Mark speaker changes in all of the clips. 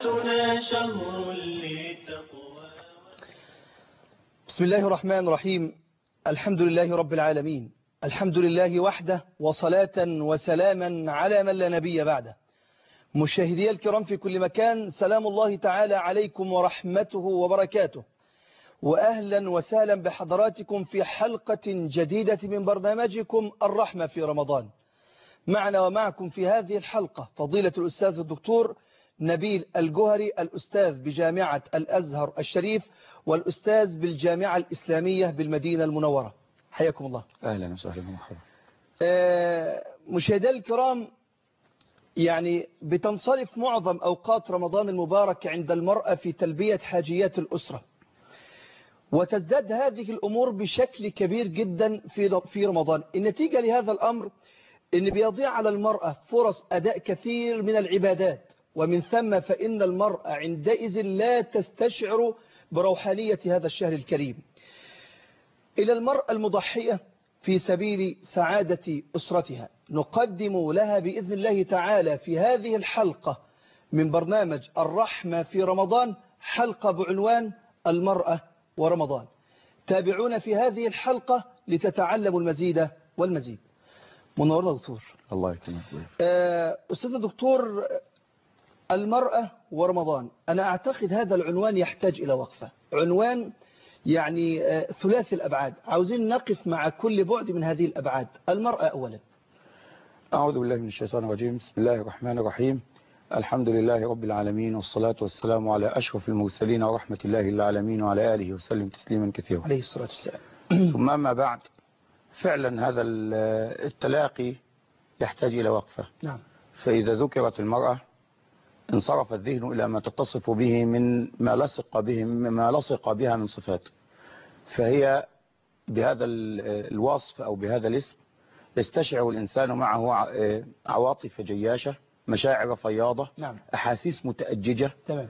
Speaker 1: شهر للتقوى.
Speaker 2: بسم الله الرحمن الرحيم. الحمد لله رب العالمين، الحمد لله وحده، وصلاة وسلاما على من لا نبي بعده. مشاهدي الكرام في كل مكان، سلام الله تعالى عليكم ورحمته وبركاته، وأهلا وسهلا بحضراتكم في حلقة جديدة من برنامجكم الرحمة في رمضان. معنا ومعكم في هذه الحلقة فضيلة الأستاذ الدكتور نبيل الجوهري، الأستاذ بجامعة الأزهر الشريف والأستاذ بالجامعة الإسلامية بالمدينة المنورة. حياكم الله.
Speaker 3: أهلا وسهلا ومرحبا.
Speaker 2: مشاهدي الكرام، يعني بتنصرف معظم أوقات رمضان المبارك عند المرأة في تلبية حاجيات الأسرة، وتزداد هذه الأمور بشكل كبير جدا في رمضان. النتيجة لهذا الأمر إن بيضيع على المرأة فرص أداء كثير من العبادات، ومن ثم فإن المرأة عندئذ لا تستشعر بروحانية هذا الشهر الكريم. إلى المرأة المضحية في سبيل سعادة أسرتها نقدم لها بإذن الله تعالى في هذه الحلقة من برنامج الرحمة في رمضان حلقة بعنوان المرأة ورمضان. تابعونا في هذه الحلقة لتتعلموا المزيد والمزيد. منورنا دكتور.
Speaker 3: الله يكرمك.
Speaker 2: أستاذ الدكتور، المرأة ورمضان، أنا أعتقد هذا العنوان يحتاج إلى وقفة، عنوان يعني ثلاثي الأبعاد، عاوزين نقف مع كل بعد من هذه الأبعاد. المرأة أولا.
Speaker 3: أعوذ بالله من الشيطان الرجيم. بسم الله الرحمن الرحيم. الحمد لله رب العالمين، والصلاة والسلام على أشرف المرسلين ورحمة الله للعالمين، وعلى آله وسلم تسليما كثيرا
Speaker 2: عليه الصلاة والسلام.
Speaker 3: ثم ما بعد، فعلا هذا التلاقي يحتاج إلى وقفة.
Speaker 2: نعم.
Speaker 3: فإذا ذكرت المرأة انصرف الذهن إلى ما تتصف به من ما لصق بها من صفات، فهي بهذا الوصف أو بهذا الاسم يستشعر الإنسان معه عواطف جياشة، مشاعر فياضة.
Speaker 2: نعم.
Speaker 3: أحاسيس متأججة.
Speaker 2: تمام.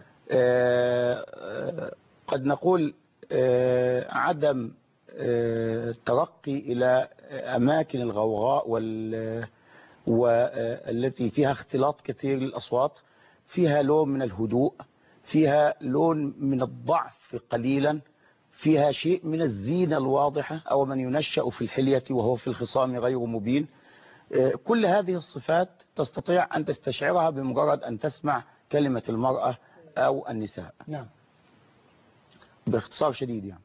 Speaker 3: قد نقول عدم ترقي إلى أماكن الغوغاء والتي فيها اختلاط كثير للأصوات، فيها لون من الهدوء، فيها لون من الضعف قليلا، فيها شيء من الزينة الواضحة، أو من ينشأ في الحلية وهو في الخصام غير مبين. كل هذه الصفات تستطيع أن تستشعرها بمجرد أن تسمع كلمة المرأة أو النساء.
Speaker 2: نعم.
Speaker 3: باختصار شديد يعني.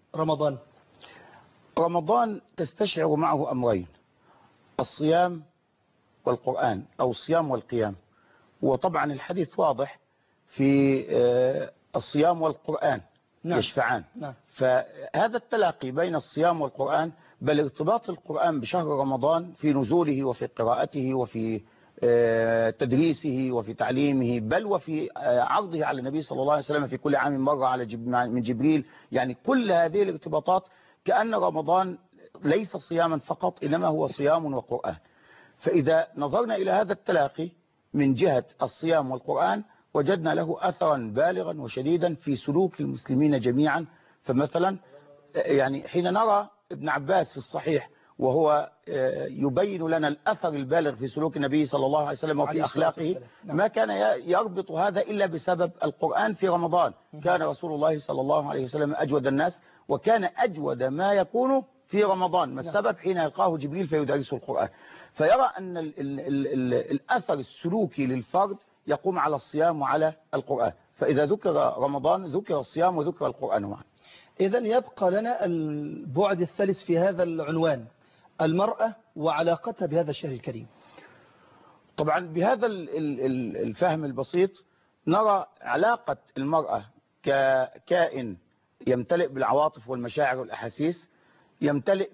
Speaker 2: رمضان
Speaker 3: تستشعر معه أمرين: الصيام والقرآن، أو الصيام والقيام. وطبعا الحديث واضح في الصيام والقرآن. نعم. يشفعان.
Speaker 2: نعم.
Speaker 3: فهذا التلاقي بين الصيام والقرآن، بل ارتباط القرآن بشهر رمضان في نزوله وفي قراءته وفي تدريسه وفي تعليمه، بل وفي عرضه على النبي صلى الله عليه وسلم في كل عام مرة من جبريل. يعني كل هذه الارتباطات كأن رمضان ليس صياما فقط، إنما هو صيام وقرآن. فإذا نظرنا إلى هذا التلاقي من جهة الصيام والقرآن وجدنا له أثرا بالغا وشديدا في سلوك المسلمين جميعا. فمثلا يعني حين نرى ابن عباس في الصحيح وهو يبين لنا الأثر البالغ في سلوك النبي صلى الله عليه وسلم وفي أخلاقه، ما كان يربط هذا إلا بسبب القرآن في رمضان. كان رسول الله صلى الله عليه وسلم أجود الناس، وكان أجود ما يكون في رمضان. ما السبب؟ حين يلقاه جبريل فيدرسه القرآن. فيرى أن الأثر السلوكي للفرد يقوم على الصيام وعلى القرآن. فإذا ذكر رمضان ذكر الصيام وذكر القرآن معا.
Speaker 2: إذن يبقى لنا البعد الثالث في هذا العنوان، المرأة وعلاقتها بهذا الشهر الكريم.
Speaker 3: طبعا بهذا الفهم البسيط نرى علاقة المرأة ككائن يمتلئ بالعواطف والمشاعر والأحاسيس، يمتلئ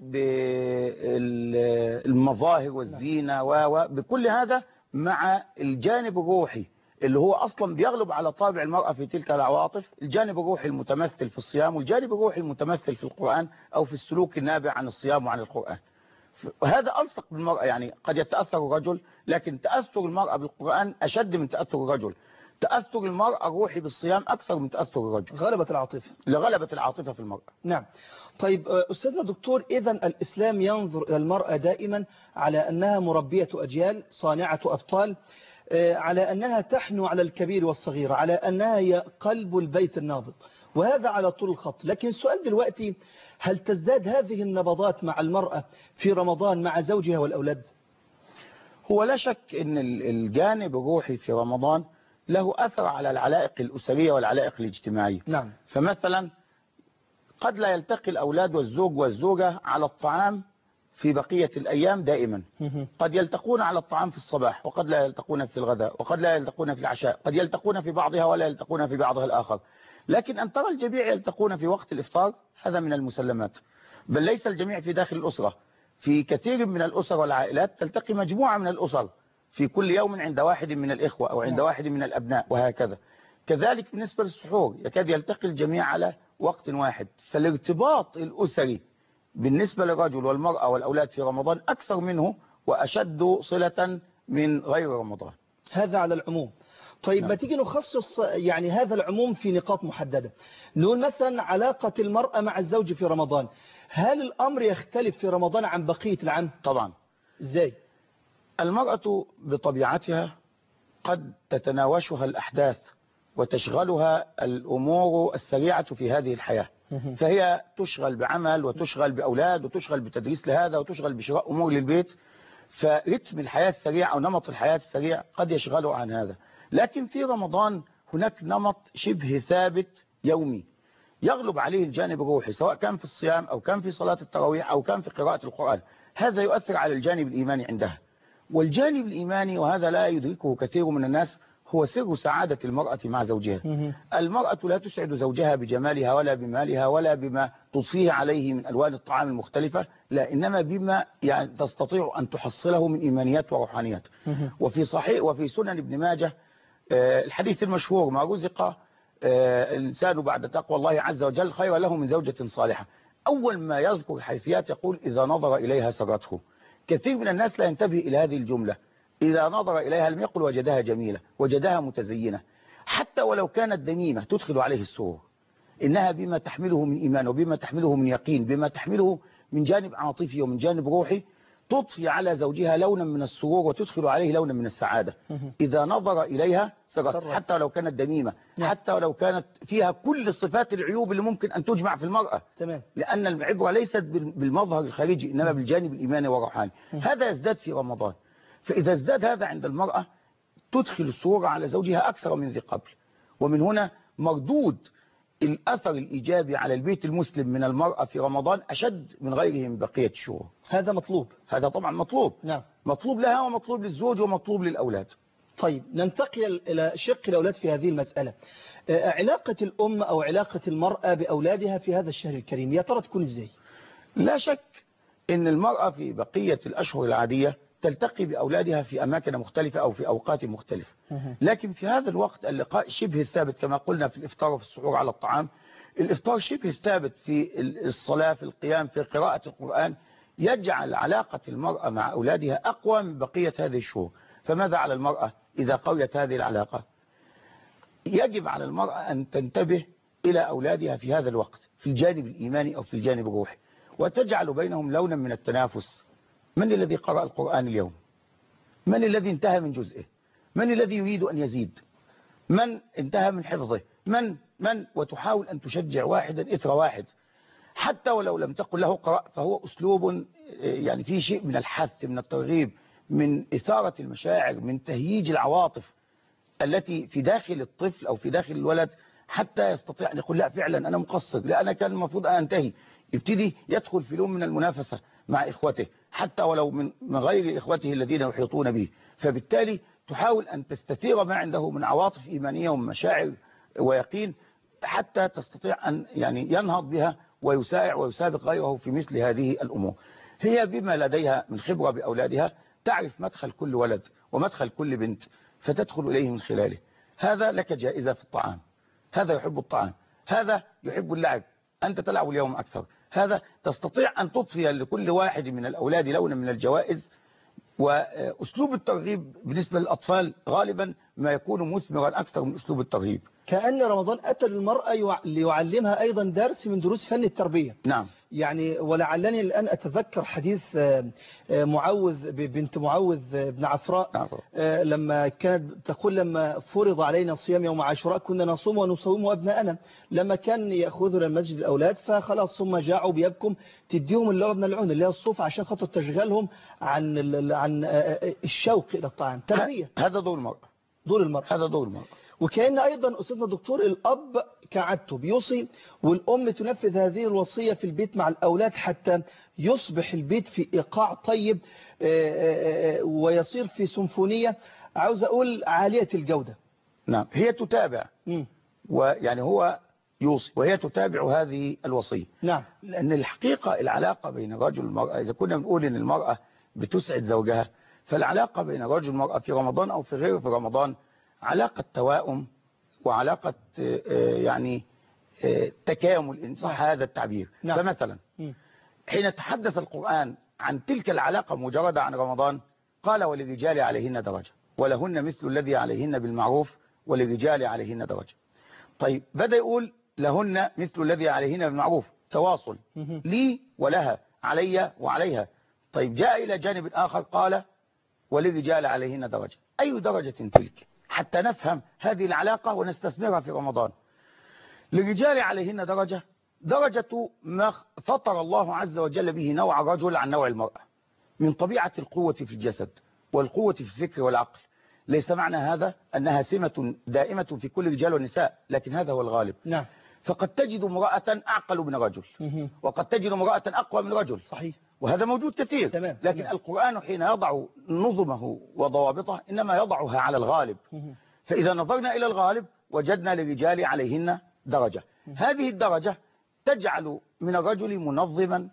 Speaker 3: بالمظاهر والزينة وبكل هذا، مع الجانب الروحي اللي هو أصلا بيغلب على طابع المرأة في تلك العواطف، الجانب الروحي المتمثل في الصيام، والجانب الروحي المتمثل في القرآن أو في السلوك النابع عن الصيام وعن القرآن. وهذا ألصق بالمرأة. يعني قد يتأثر الرجل، لكن تأثر المرأة بالقرآن أشد من تأثر الرجل. تأثر المرأة الروحي بالصيام أكثر من تأثر الرجل.
Speaker 2: غلبة
Speaker 3: العاطفة في المرأة.
Speaker 2: نعم. طيب أستاذنا دكتور، إذن الإسلام ينظر إلى المرأة دائما على أنها مربية أجيال، صانعة أبطال. على أنها تحنو على الكبير والصغير، على أنها هي قلب البيت النابض، وهذا على طول الخط. لكن السؤال دلوقتي، هل تزداد هذه النبضات مع المرأة في رمضان مع زوجها والأولاد؟
Speaker 3: هو لا شك أن الجانب الروحي في رمضان له أثر على العلائق الأسرية والعلائق الاجتماعية.
Speaker 2: نعم.
Speaker 3: فمثلا قد لا يلتقي الأولاد والزوج والزوجة على الطعام في بقية الأيام دائما، قد يلتقون على الطعام في الصباح، وقد لا يلتقون في الغداء، وقد لا يلتقون في العشاء، قد يلتقون في بعضها ولا يلتقون في بعضها الآخر. لكن أن ترى الجميع يلتقون في وقت الإفطار هذا من المسلمات، بل ليس الجميع في داخل الأسرة. في كثير من الأسر والعائلات تلتقي مجموعة من الأسر في كل يوم عند واحد من الإخوة أو عند واحد من الأبناء وهكذا. كذلك بالنسبة للسحور يكاد يلتقي الجميع على وقت واحد. فالارتباط الأسري بالنسبة للرجل والمرأة والأولاد في رمضان أكثر منه وأشد صلة من غير رمضان.
Speaker 2: هذا على العموم. طيب ما تيجي نخصص يعني هذا العموم في نقاط محددة. نقول مثلا علاقة المرأة مع الزوج في رمضان، هل الأمر يختلف في رمضان عن بقية العام؟
Speaker 3: طبعا.
Speaker 2: إزاي؟
Speaker 3: المرأة بطبيعتها قد تتناوشها الأحداث وتشغلها الأمور السريعة في هذه الحياة، فهي تشغل بعمل وتشغل بأولاد وتشغل بتدريس لهذا وتشغل بشراء أمور للبيت، فرتم الحياة السريع أو نمط الحياة السريع قد يشغله عن هذا. لكن في رمضان هناك نمط شبه ثابت يومي يغلب عليه الجانب الروحي، سواء كان في الصيام أو كان في صلاة التراويح أو كان في قراءة القرآن. هذا يؤثر على الجانب الإيماني عندها. والجانب الإيماني، وهذا لا يدركه كثير من الناس، هو سر سعادة المرأة مع زوجها. المرأة لا تسعد زوجها بجمالها ولا بمالها ولا بما تضفيه عليه من ألوان الطعام المختلفة، لا، إنما بما يعني تستطيع أن تحصله من إيمانيات وروحانيات. وفي صحيح وفي سنن ابن ماجه الحديث المشهور: ما رزق الإنسان بعد تقوى الله عز وجل خير له من زوجة صالحة. أول ما يذكر الحيثيات يقول: إذا نظر إليها سرته. كثير من الناس لا ينتبه إلى هذه الجملة. إذا نظر إليها لم يقل وجدها جميلة، وجدها متزينة، حتى ولو كانت دميمة تدخل عليه السرور. إنها بما تحمله من إيمان وبما تحمله من يقين، بما تحمله من جانب عاطفي ومن جانب روحي، تضفي على زوجها لونا من السرور وتدخل عليه لونا من السعادة. إذا نظر إليها سرت، حتى ولو كانت دميمة، حتى ولو كانت فيها كل صفات العيوب اللي ممكن أن تجمع في المرأة.
Speaker 2: تمام.
Speaker 3: لأن العبرة ليست بالمظهر الخارجي، إنما بالجانب الإيماني والروحاني. هذا يزداد في رمضان. فإذا ازداد هذا عند المرأة تدخل السرور على زوجها أكثر من ذي قبل. ومن هنا مردود الأثر الإيجابي على البيت المسلم من المرأة في رمضان أشد من غيره من بقية الشهور.
Speaker 2: هذا مطلوب.
Speaker 3: هذا طبعا مطلوب.
Speaker 2: نعم.
Speaker 3: مطلوب لها ومطلوب للزوج ومطلوب للأولاد.
Speaker 2: طيب ننتقل إلى شق الأولاد في هذه المسألة. علاقة الأم أو علاقة المرأة بأولادها في هذا الشهر الكريم يا ترى تكون إزاي؟
Speaker 3: لا شك أن المرأة في بقية الأشهر العادية تلتقي بأولادها في أماكن مختلفة أو في أوقات مختلفة، لكن في هذا الوقت اللقاء شبه الثابت كما قلنا في الإفطار وفي السحور على الطعام. الإفطار شبه الثابت في الصلاة، في القيام، في قراءة القرآن، يجعل علاقة المرأة مع أولادها أقوى من بقية هذه الشهور. فماذا على المرأة إذا قويت هذه العلاقة؟ يجب على المرأة أن تنتبه إلى أولادها في هذا الوقت في الجانب الإيماني أو في الجانب الروحي، وتجعل بينهم لونا من التنافس. من الذي قرأ القرآن اليوم؟ من الذي انتهى من جزئه؟ من الذي يريد أن يزيد؟ من انتهى من حفظه؟ من وتحاول أن تشجع واحدا إثر واحد، حتى ولو لم تقل له قرأ، فهو أسلوب يعني فيه شيء من الحث، من الترغيب، من إثارة المشاعر، من تهييج العواطف التي في داخل الطفل أو في داخل الولد، حتى يستطيع أن يقول: لا فعلا أنا مقصر، لا أنا كان المفروض أن أنتهي. يبتدي يدخل في لون من المنافسة مع إخوته، حتى ولو من غير إخوته الذين يحيطون به. فبالتالي تحاول أن تستثير ما عنده من عواطف إيمانية ومشاعر ويقين، حتى تستطيع أن يعني ينهض بها ويسارع ويسابق غيره في مثل هذه الأمور. هي بما لديها من خبرة بأولادها تعرف مدخل كل ولد ومدخل كل بنت، فتدخل إليه من خلاله. هذا لك جائزة في الطعام، هذا يحب الطعام، هذا يحب اللعب، أنت تلعب اليوم أكثر، هذا تستطيع أن تضفي لكل واحد من الأولاد لونا من الجوائز. وأسلوب الترغيب بالنسبة للأطفال غالبا ما يكون مثمرا أكثر من أسلوب الترغيب.
Speaker 2: كأن رمضان أتى للمرأة ليعلمها أيضا درس من دروس فن التربية.
Speaker 3: نعم.
Speaker 2: يعني ولعلني الآن أتذكر حديث معوذ بنت معوذ بن عفراء
Speaker 3: نعم.
Speaker 2: لما كانت تقول لما فرض علينا صيام يوم عاشوراء كنا نصوم ونصوم أبناءنا، لما كان يأخذنا المسجد الأولاد فخلاص ثم جاعوا بيبكم تديهم اللعب من العون اللي هي الصوف عشان خاطر تشغلهم عن الشوق إلى الطعام. تربية.
Speaker 3: هذا دور المرأة.
Speaker 2: دور المرأة.
Speaker 3: هذا دور المرأة.
Speaker 2: وكأن أيضا أستاذنا الدكتور الأب كعادته بيوصي والأم تنفذ هذه الوصية في البيت مع الأولاد حتى يصبح البيت في إيقاع طيب ويصير في سيمفونية عاوز أقول عالية الجودة.
Speaker 3: نعم هي تتابع ويعني هو يوصي وهي تتابع هذه الوصية.
Speaker 2: نعم.
Speaker 3: لأن الحقيقة العلاقة بين الرجل والمرأة إذا كنا بنقول إن المرأة بتسعد زوجها فالعلاقة بين الرجل والمرأة في رمضان أو في غيره في رمضان علاقة توائم وعلاقة يعني تكامل إن صح هذا التعبير.
Speaker 2: نعم.
Speaker 3: فمثلا حين تحدث القرآن عن تلك العلاقة مجردة عن رمضان قال وللرجال عليهن درجة ولهن مثل الذي عليهن بالمعروف وللرجال عليهن درجة. طيب بدأ يقول لهن مثل الذي عليهن بالمعروف تواصل لي ولها علي وعليها. طيب جاء إلى جانب آخر قال وللرجال عليهن درجة. أي درجة تلك حتى نفهم هذه العلاقة ونستثمرها في رمضان. للرجال عليهن درجة ما فطر الله عز وجل به نوع الرجل عن نوع المرأة من طبيعة القوة في الجسد والقوة في الفكر والعقل. ليس معنى هذا أنها سمة دائمة في كل رجال والنساء لكن هذا هو الغالب.
Speaker 2: نعم.
Speaker 3: فقد تجد امرأة أعقل من رجل وقد تجد امرأة أقوى من رجل.
Speaker 2: صحيح.
Speaker 3: وهذا موجود كثير.
Speaker 2: تمام.
Speaker 3: لكن
Speaker 2: تمام.
Speaker 3: القرآن حين يضع نظمه وضوابطه إنما يضعها على الغالب. فإذا نظرنا إلى الغالب وجدنا للرجال عليهن درجة. هذه الدرجة تجعل من الرجل منظما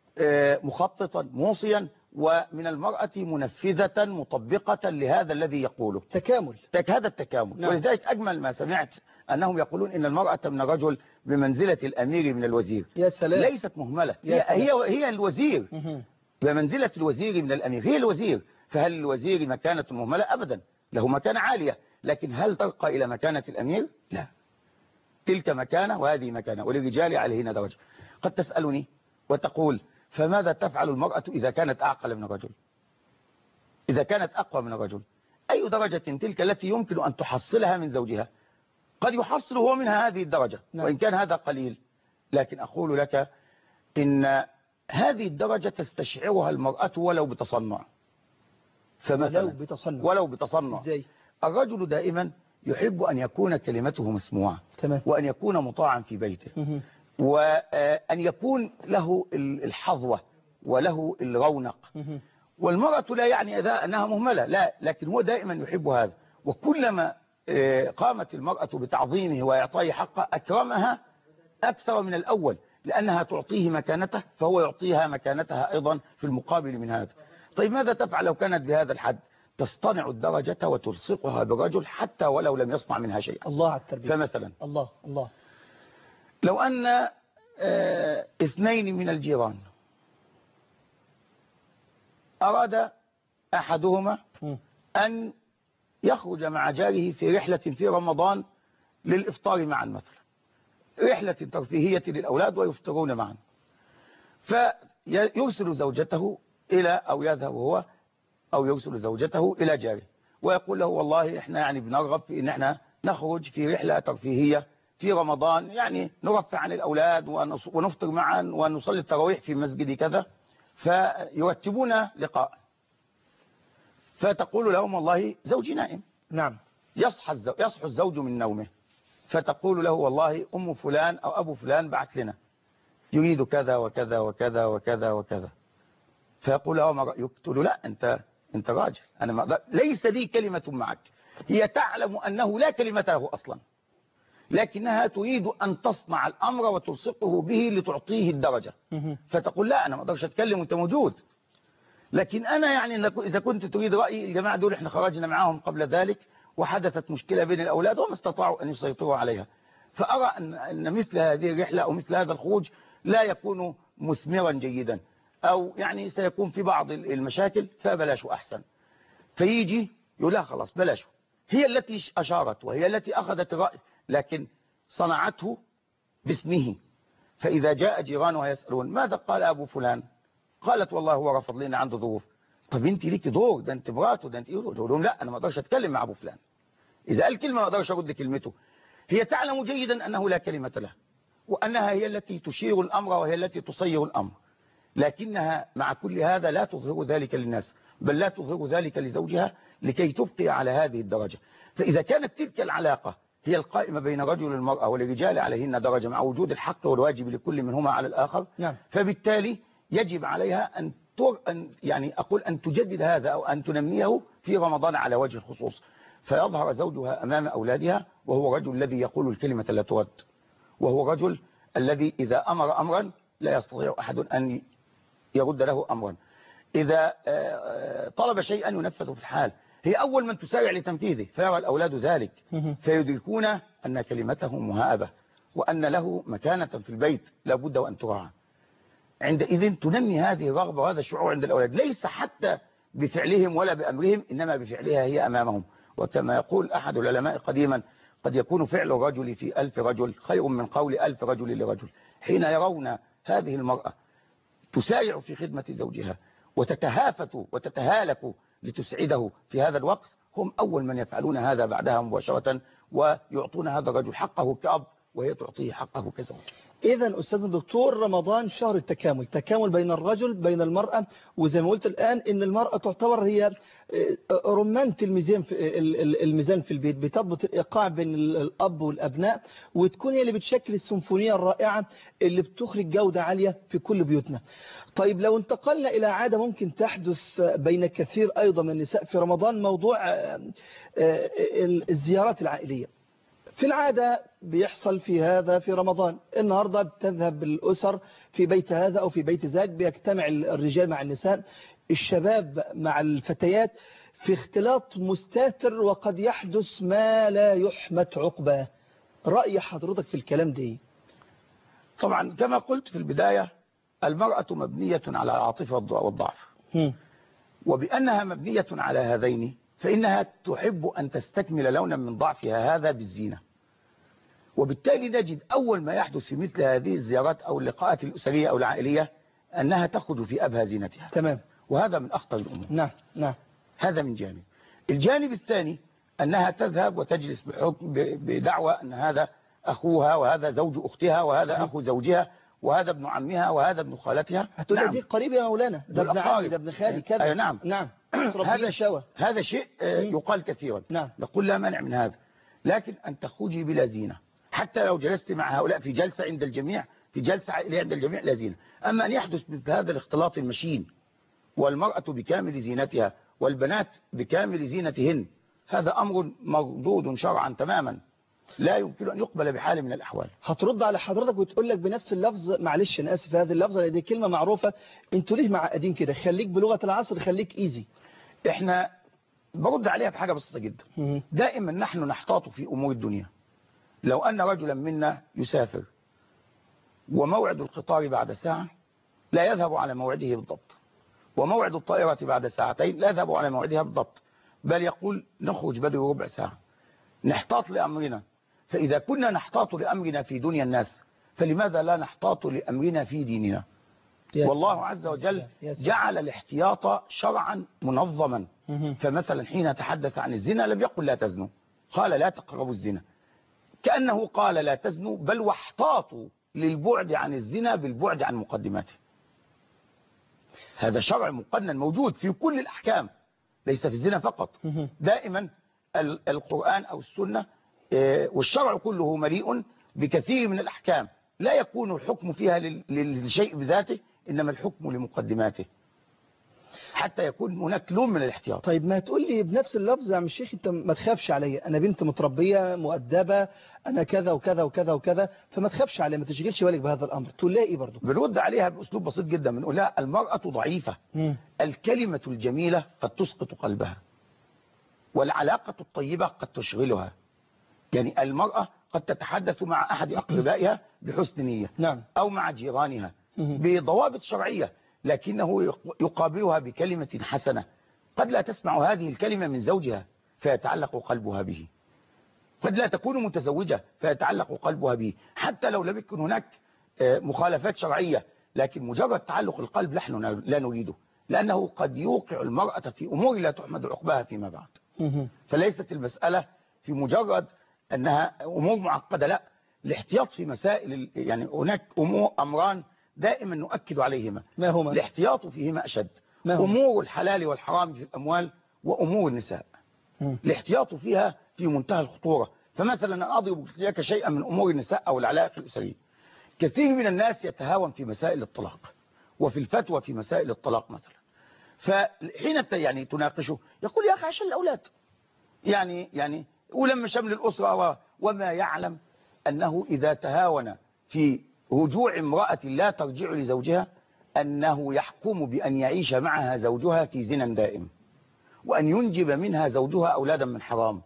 Speaker 3: مخططا موصيا ومن المرأة منفذة مطبقة لهذا الذي يقوله.
Speaker 2: تكامل.
Speaker 3: هذا التكامل.
Speaker 2: نعم.
Speaker 3: ولذلك أجمل ما سمعت أنهم يقولون إن المرأة من الرجل بمنزلة الأمير من الوزير.
Speaker 2: يا سلام.
Speaker 3: ليست مهملة. هي الوزير بمنزلة الوزير من الأمير. هي الوزير. فهل الوزير مكانة مهملة؟ أبدا له مكانة عالية لكن هل ترقى إلى مكانة الأمير؟ لا. تلك مكانة وهذه مكانة وللرجال عليهن درجة. قد تسألني وتقول فماذا تفعل المرأة إذا كانت أعقل من الرجل؟ إذا كانت أقوى من الرجل أي درجة تلك التي يمكن أن تحصلها من زوجها؟ قد يحصل هو منها هذه الدرجة. نعم. وإن كان هذا قليل لكن أقول لك إن هذه الدرجة تستشعرها المرأة ولو بتصنع. فمثلا ولو بتصنع.
Speaker 2: إزاي؟
Speaker 3: الرجل دائما يحب أن يكون كلمته مسموعة.
Speaker 2: تمام.
Speaker 3: وأن يكون مطاعا في بيته وأن يكون له الحظوة وله الرونق. والمرأة لا يعني أنها مهملة لا لكن هو دائما يحب هذا. وكلما قامت المرأة بتعظيمه وإعطائه حقه أكرمها أكثر من الأول لأنها تعطيه مكانته فهو يعطيها مكانتها أيضا في المقابل من هذا. طيب ماذا تفعل لو كانت بهذا الحد؟ تصطنع الدرجة وتلصقها بالرجل حتى ولو لم يصنع منها شيئا.
Speaker 2: الله على التربية.
Speaker 3: فمثلا
Speaker 2: الله
Speaker 3: لو أن اثنين من الجيران أراد أحدهما أن يخرج مع جاره في رحلة في رمضان للإفطار معا مثلا رحلة ترفيهية للأولاد ويفطرون معا فيرسل زوجته إلى أو يذهب هو أو يرسل زوجته إلى جاره ويقول له والله إحنا يعني بنرغب في إن إحنا نخرج في رحلة ترفيهية في رمضان يعني نرفع عن الأولاد ونفطر معا ونصلي التراويح في مسجد كذا فيرتبون لقاء. فتقول لهم والله زوجي نائم.
Speaker 2: نعم.
Speaker 3: يصحى الزوج من نومه فتقول له والله أم فلان أو أبو فلان بعث لنا يريد كذا وكذا وكذا وكذا وكذا. فيقول له ما رأيك؟ تقول له لا أنت راجل أنا ما ليس لي كلمة معك. هي تعلم أنه لا كلمة له أصلا لكنها تريد أن تصنع الأمر وتلصقه به لتعطيه الدرجة. فتقول لا أنا ما أقدرش أتكلم وأنت موجود. لكن أنا يعني إذا كنت تريد رأيي الجماعة دول إحنا خرجنا معاهم قبل ذلك وحدثت مشكلة بين الأولاد وما استطاعوا أن يسيطروا عليها. فأرى أن مثل هذه الرحلة أو مثل هذا الخروج لا يكون مثمرا جيدا أو يعني سيكون في بعض المشاكل فبلاشه أحسن. فيجي يقول لا خلاص بلاشه. هي التي أشارت وهي التي أخذت الرأي لكن صنعته باسمه فإذا جاء جيرانها يسألون ماذا قال أبو فلان؟ قالت والله هو رفض لنا عنده ظروف. طب انت ليك دور، ده انت مراته، ده انت تقول لهم لا انا ما اقدرش اتكلم مع ابو فلان، اذا قال كلمه ما اقدرش ارد كلمته. هي تعلم جيدا انه لا كلمه له، وانها هي التي تشير الامر وهي التي تصير الامر، لكنها مع كل هذا لا تظهر ذلك للناس، بل لا تظهر ذلك لزوجها لكي تبقي على هذه الدرجه. فاذا كانت تلك العلاقه هي القائمه بين رجل والمراه وللرجال عليهن درجه مع وجود الحق والواجب لكل منهما على الاخر،
Speaker 2: نعم.
Speaker 3: فبالتالي يجب عليها أن يعني أقول أن تجدد هذا أو أن تنميه في رمضان على وجه الخصوص، فيظهر زوجها أمام أولادها وهو رجل الذي يقول الكلمة لا ترد، وهو رجل الذي إذا أمر أمرا لا يستطيع أحد أن يرد له أمرا، إذا طلب شيئا ينفذ في الحال، هي أول من تسارع لتنفيذه، فيرى الأولاد ذلك فيدركون أن كلمته مهابة وأن له مكانة في البيت لا بد وأن تراعى. عندئذ تنمي هذه الرغبة وهذا الشعور عند الأولاد، ليس حتى بفعلهم ولا بأمرهم، إنما بفعلها هي أمامهم. وكما يقول أحد العلماء قديما قد يكون فعل الرجل في 1000 رجل خير من قول 1000 رجل لرجل. حين يرون هذه المرأة تسارع في خدمة زوجها وتتهافت وتتهالك لتسعده في هذا الوقت، هم أول من يفعلون هذا بعدها مباشرة، ويعطون هذا الرجل حقه كأب وهي تعطيه حقه كزوج.
Speaker 2: إذا أستاذ الدكتور، رمضان شهر التكامل، تكامل بين الرجل بين المرأة، وزي ما قلت الآن إن المرأة تعتبر هي رمانة الميزان في البيت، بتضبط الإيقاع بين الأب والأبناء، وتكون هي اللي بتشكل السيمفونية الرائعة اللي بتخرج جودة عالية في كل بيوتنا. طيب لو انتقلنا إلى عادة ممكن تحدث بين كثير أيضا من النساء في رمضان، موضوع الزيارات العائلية. في العادة بيحصل في هذا في رمضان، النهاردة بتذهب الأسر في بيت هذا أو في بيت ذاك، بيجتمع الرجال مع النساء، الشباب مع الفتيات، في اختلاط مستتر وقد يحدث ما لا يحمد عقباه. رأي حضرتك في الكلام ده؟
Speaker 3: طبعا كما قلت في البداية، المرأة مبنية على العاطفة والضعف، وبأنها مبنية على هذين فإنها تحب أن تستكمل لونا من ضعفها هذا بالزينة، وبالتالي نجد أول ما يحدث في مثل هذه الزيارات أو اللقاءات الأسرية أو العائلية أنها تخرج في أبهى زينتها.
Speaker 2: تمام.
Speaker 3: وهذا من أخطر الأمور.
Speaker 2: نعم نعم.
Speaker 3: هذا من جانب. الجانب الثاني أنها تذهب وتجلس بدعوى أن هذا أخوها وهذا زوج أختها وهذا أخو زوجها وهذا ابن عمها وهذا ابن خالتها.
Speaker 2: هتقول
Speaker 3: نعم.
Speaker 2: دي قريب يا مولانا، ده ابن عمي، ده ابن خالي كذا.
Speaker 3: أيوة نعم.
Speaker 2: نعم.
Speaker 3: هذا شيء يقال كثيرا.
Speaker 2: نعم.
Speaker 3: نقول لا مانع من هذا، لكن أن تخرجي بلا زينة، حتى لو جلست مع هؤلاء في جلسة عند الجميع، في جلسة عائلية عند الجميع لا زينة. أما أن يحدث مثل هذا الاختلاط المشين والمرأة بكامل زينتها والبنات بكامل زينتهن، هذا أمر مردود شرعا تماما، لا يمكن أن يقبل بحال من الأحوال.
Speaker 2: هترد على حضرتك وتقول لك بنفس اللفظ، معلش أنا آسف هذه اللفظة لأن دي كلمة معروفة، انتوا ليه معقدين كده؟ خليك بلغة العصر، خليك ايزي.
Speaker 3: احنا برد عليها بحاجة بسيطة جدا. دائما نحن نحتاط في أمور الدنيا. لو أن رجلا منا يسافر وموعد القطار بعد ساعة لا يذهب على موعده بالضبط، وموعد الطائرة بعد ساعتين لا يذهب على موعدها بالضبط، بل يقول نخرج بدري ربع ساعة، نحتاط لأمرنا. فإذا كنا نحتاط لأمرنا في دنيا الناس، فلماذا لا نحتاط لأمرنا في ديننا؟ والله عز وجل جعل الاحتياط شرعا منظما. فمثلا حين تحدث عن الزنا لم يقل لا تزنوا، قال لا تقربوا الزنا، كأنه قال لا تزنوا، بل واحتاطوا للبعد عن الزنا بالبعد عن مقدماته. هذا شرع مقنن موجود في كل الأحكام، ليس في الزنا فقط. دائما القرآن أو السنة والشرع كله مليء بكثير من الأحكام، لا يكون الحكم فيها للشيء بذاته، إنما الحكم لمقدماته، حتى يكون هناك لون من الاحتياط.
Speaker 2: طيب ما تقول لي بنفس اللفظ يا عم الشيخ، انت ما تخافش عليا، انا بنت متربيه مؤدبه، انا كذا وكذا وكذا وكذا، فما تخافش عليا، ما تشغلش بالك بهذا الامر. تقول لها ايه برضه؟
Speaker 3: بنرد عليها باسلوب بسيط جدا، بنقول لها المراه ضعيفه، الكلمه الجميله قد تسقط قلبها، والعلاقه الطيبه قد تشغلها. يعني المراه قد تتحدث مع احد اقربائها بحسن نيه،
Speaker 2: نعم،
Speaker 3: او مع جيرانها بضوابط شرعيه، لكنه يقابلها بكلمة حسنة، قد لا تسمع هذه الكلمة من زوجها فيتعلق قلبها به، قد لا تكون متزوجة فيتعلق قلبها به، حتى لو لم يكن هناك مخالفات شرعية، لكن مجرد تعلق القلب نحن لا نريده، لأنه قد يوقع المرأة في أمور لا تحمد عقباها فيما بعد. فليست المسألة في مجرد أنها أمور معقدة، لا، الاحتياط في مسائل، يعني هناك أمران دائما نؤكد عليهما،
Speaker 2: ما هما؟
Speaker 3: الاحتياط فيهما أشد،
Speaker 2: ما هما؟
Speaker 3: أمور الحلال والحرام في الأموال وأمور النساء، الاحتياط فيها في منتهى الخطورة. فمثلا أنا أضرب لك شيئا من أمور النساء أو العلاقة الأسرية. كثير من الناس يتهاون في مسائل الطلاق وفي الفتوى في مسائل الطلاق مثلا، فحين يعني تناقشه يقول يا أخي عشان الأولاد، يعني ولما شمل الأسرة وما يعلم أنه إذا تهاون في رجوع امرأة لا ترجع لزوجها أنه يحكم بأن يعيش معها زوجها في زنا دائم، وأن ينجب منها زوجها أولادا من حرام،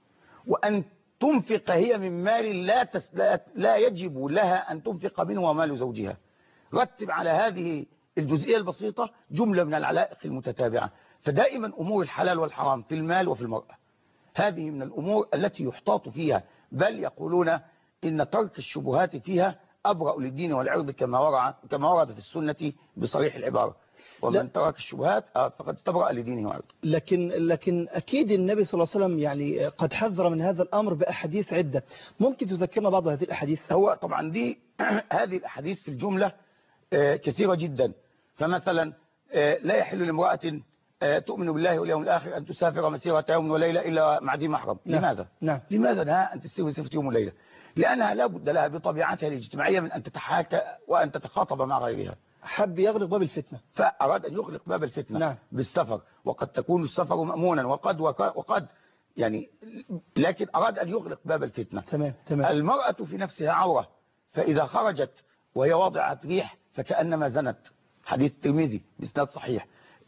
Speaker 3: وأن تنفق هي من مال لا يجب لها أن تنفق منه ومال زوجها. رتب على هذه الجزئية البسيطة جملة من العلائق المتتابعة. فدائما أمور الحلال والحرام في المال وفي المرأة هذه من الأمور التي يحتاط فيها، بل يقولون إن ترك الشبهات فيها أبرأ للدين والعرض كما ورد في السنة بصريح العبارة، ومن ترك الشبهات فقد استبرأ لدينه وعرضه.
Speaker 2: لكن أكيد النبي صلى الله عليه وسلم يعني قد حذر من هذا الأمر بأحاديث عدة، ممكن تذكرنا بعض هذه الأحاديث؟
Speaker 3: هو طبعا دي هذه الأحاديث في الجملة كثيرة جدا. فمثلا لا يحل لامرأة تؤمن بالله واليوم الآخر أن تسافر مسيرة يوم وليلة إلا مع ذي محرم.
Speaker 2: نعم.
Speaker 3: لماذا؟
Speaker 2: نعم.
Speaker 3: لماذا نهى أن تسير مسيرة يوم وليلة؟ لأنها لا بد لها بطبيعتها الاجتماعية من أن تتحاكى وأن تتخاطب مع غيرها.
Speaker 2: حب يغلق باب الفتنة،
Speaker 3: فأراد أن يغلق باب الفتنة.
Speaker 2: نعم.
Speaker 3: بالسفر، وقد تكون السفر مأمونا وقد يعني، لكن أراد أن يغلق باب الفتنة.
Speaker 2: تمام.
Speaker 3: المرأة في نفسها عورة، فإذا خرجت وهي واضعة ريح فكأنما زنت، حديث الترمذي بإسناد صحيح.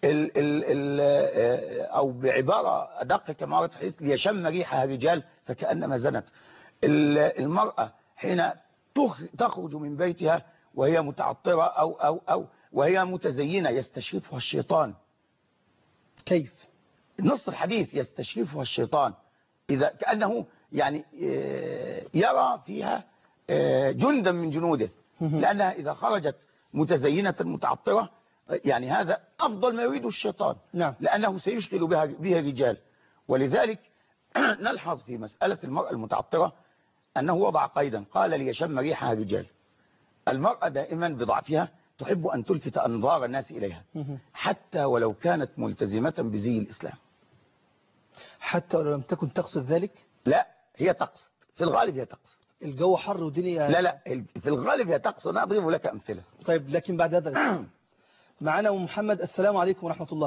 Speaker 3: أو بعبارة أدق كما ورد حديث ليشم ريحها رجال فكأنما زنت. المرأة حين تخرج من بيتها وهي متعطرة أو وهي متزينة يستشرفها الشيطان.
Speaker 2: كيف؟
Speaker 3: نص الحديث يستشرفها الشيطان، إذا كأنه يعني يرى فيها جندا من جنوده، لأنها إذا خرجت متزينة متعطرة يعني هذا أفضل ما يريده الشيطان.
Speaker 2: نعم.
Speaker 3: لأنه سيشغل بها رجال. ولذلك نلحظ في مسألة المرأة المتعطرة أنه وضع قيدا، قال ليشم ريحها رجال. المرأة دائما بضعفها تحب أن تلفت أنظار الناس إليها، حتى ولو كانت ملتزمة بزي الإسلام.
Speaker 2: حتى ولو لم تكن تقصد ذلك؟
Speaker 3: لا، هي تقصد، في الغالب هي تقصد.
Speaker 2: الجو حر ودنيا.
Speaker 3: لا في الغالب هي تقصد. أنا أضرب لك أمثلة.
Speaker 2: طيب، لكن بعد هذا معنا أم محمد. السلام عليكم ورحمة الله.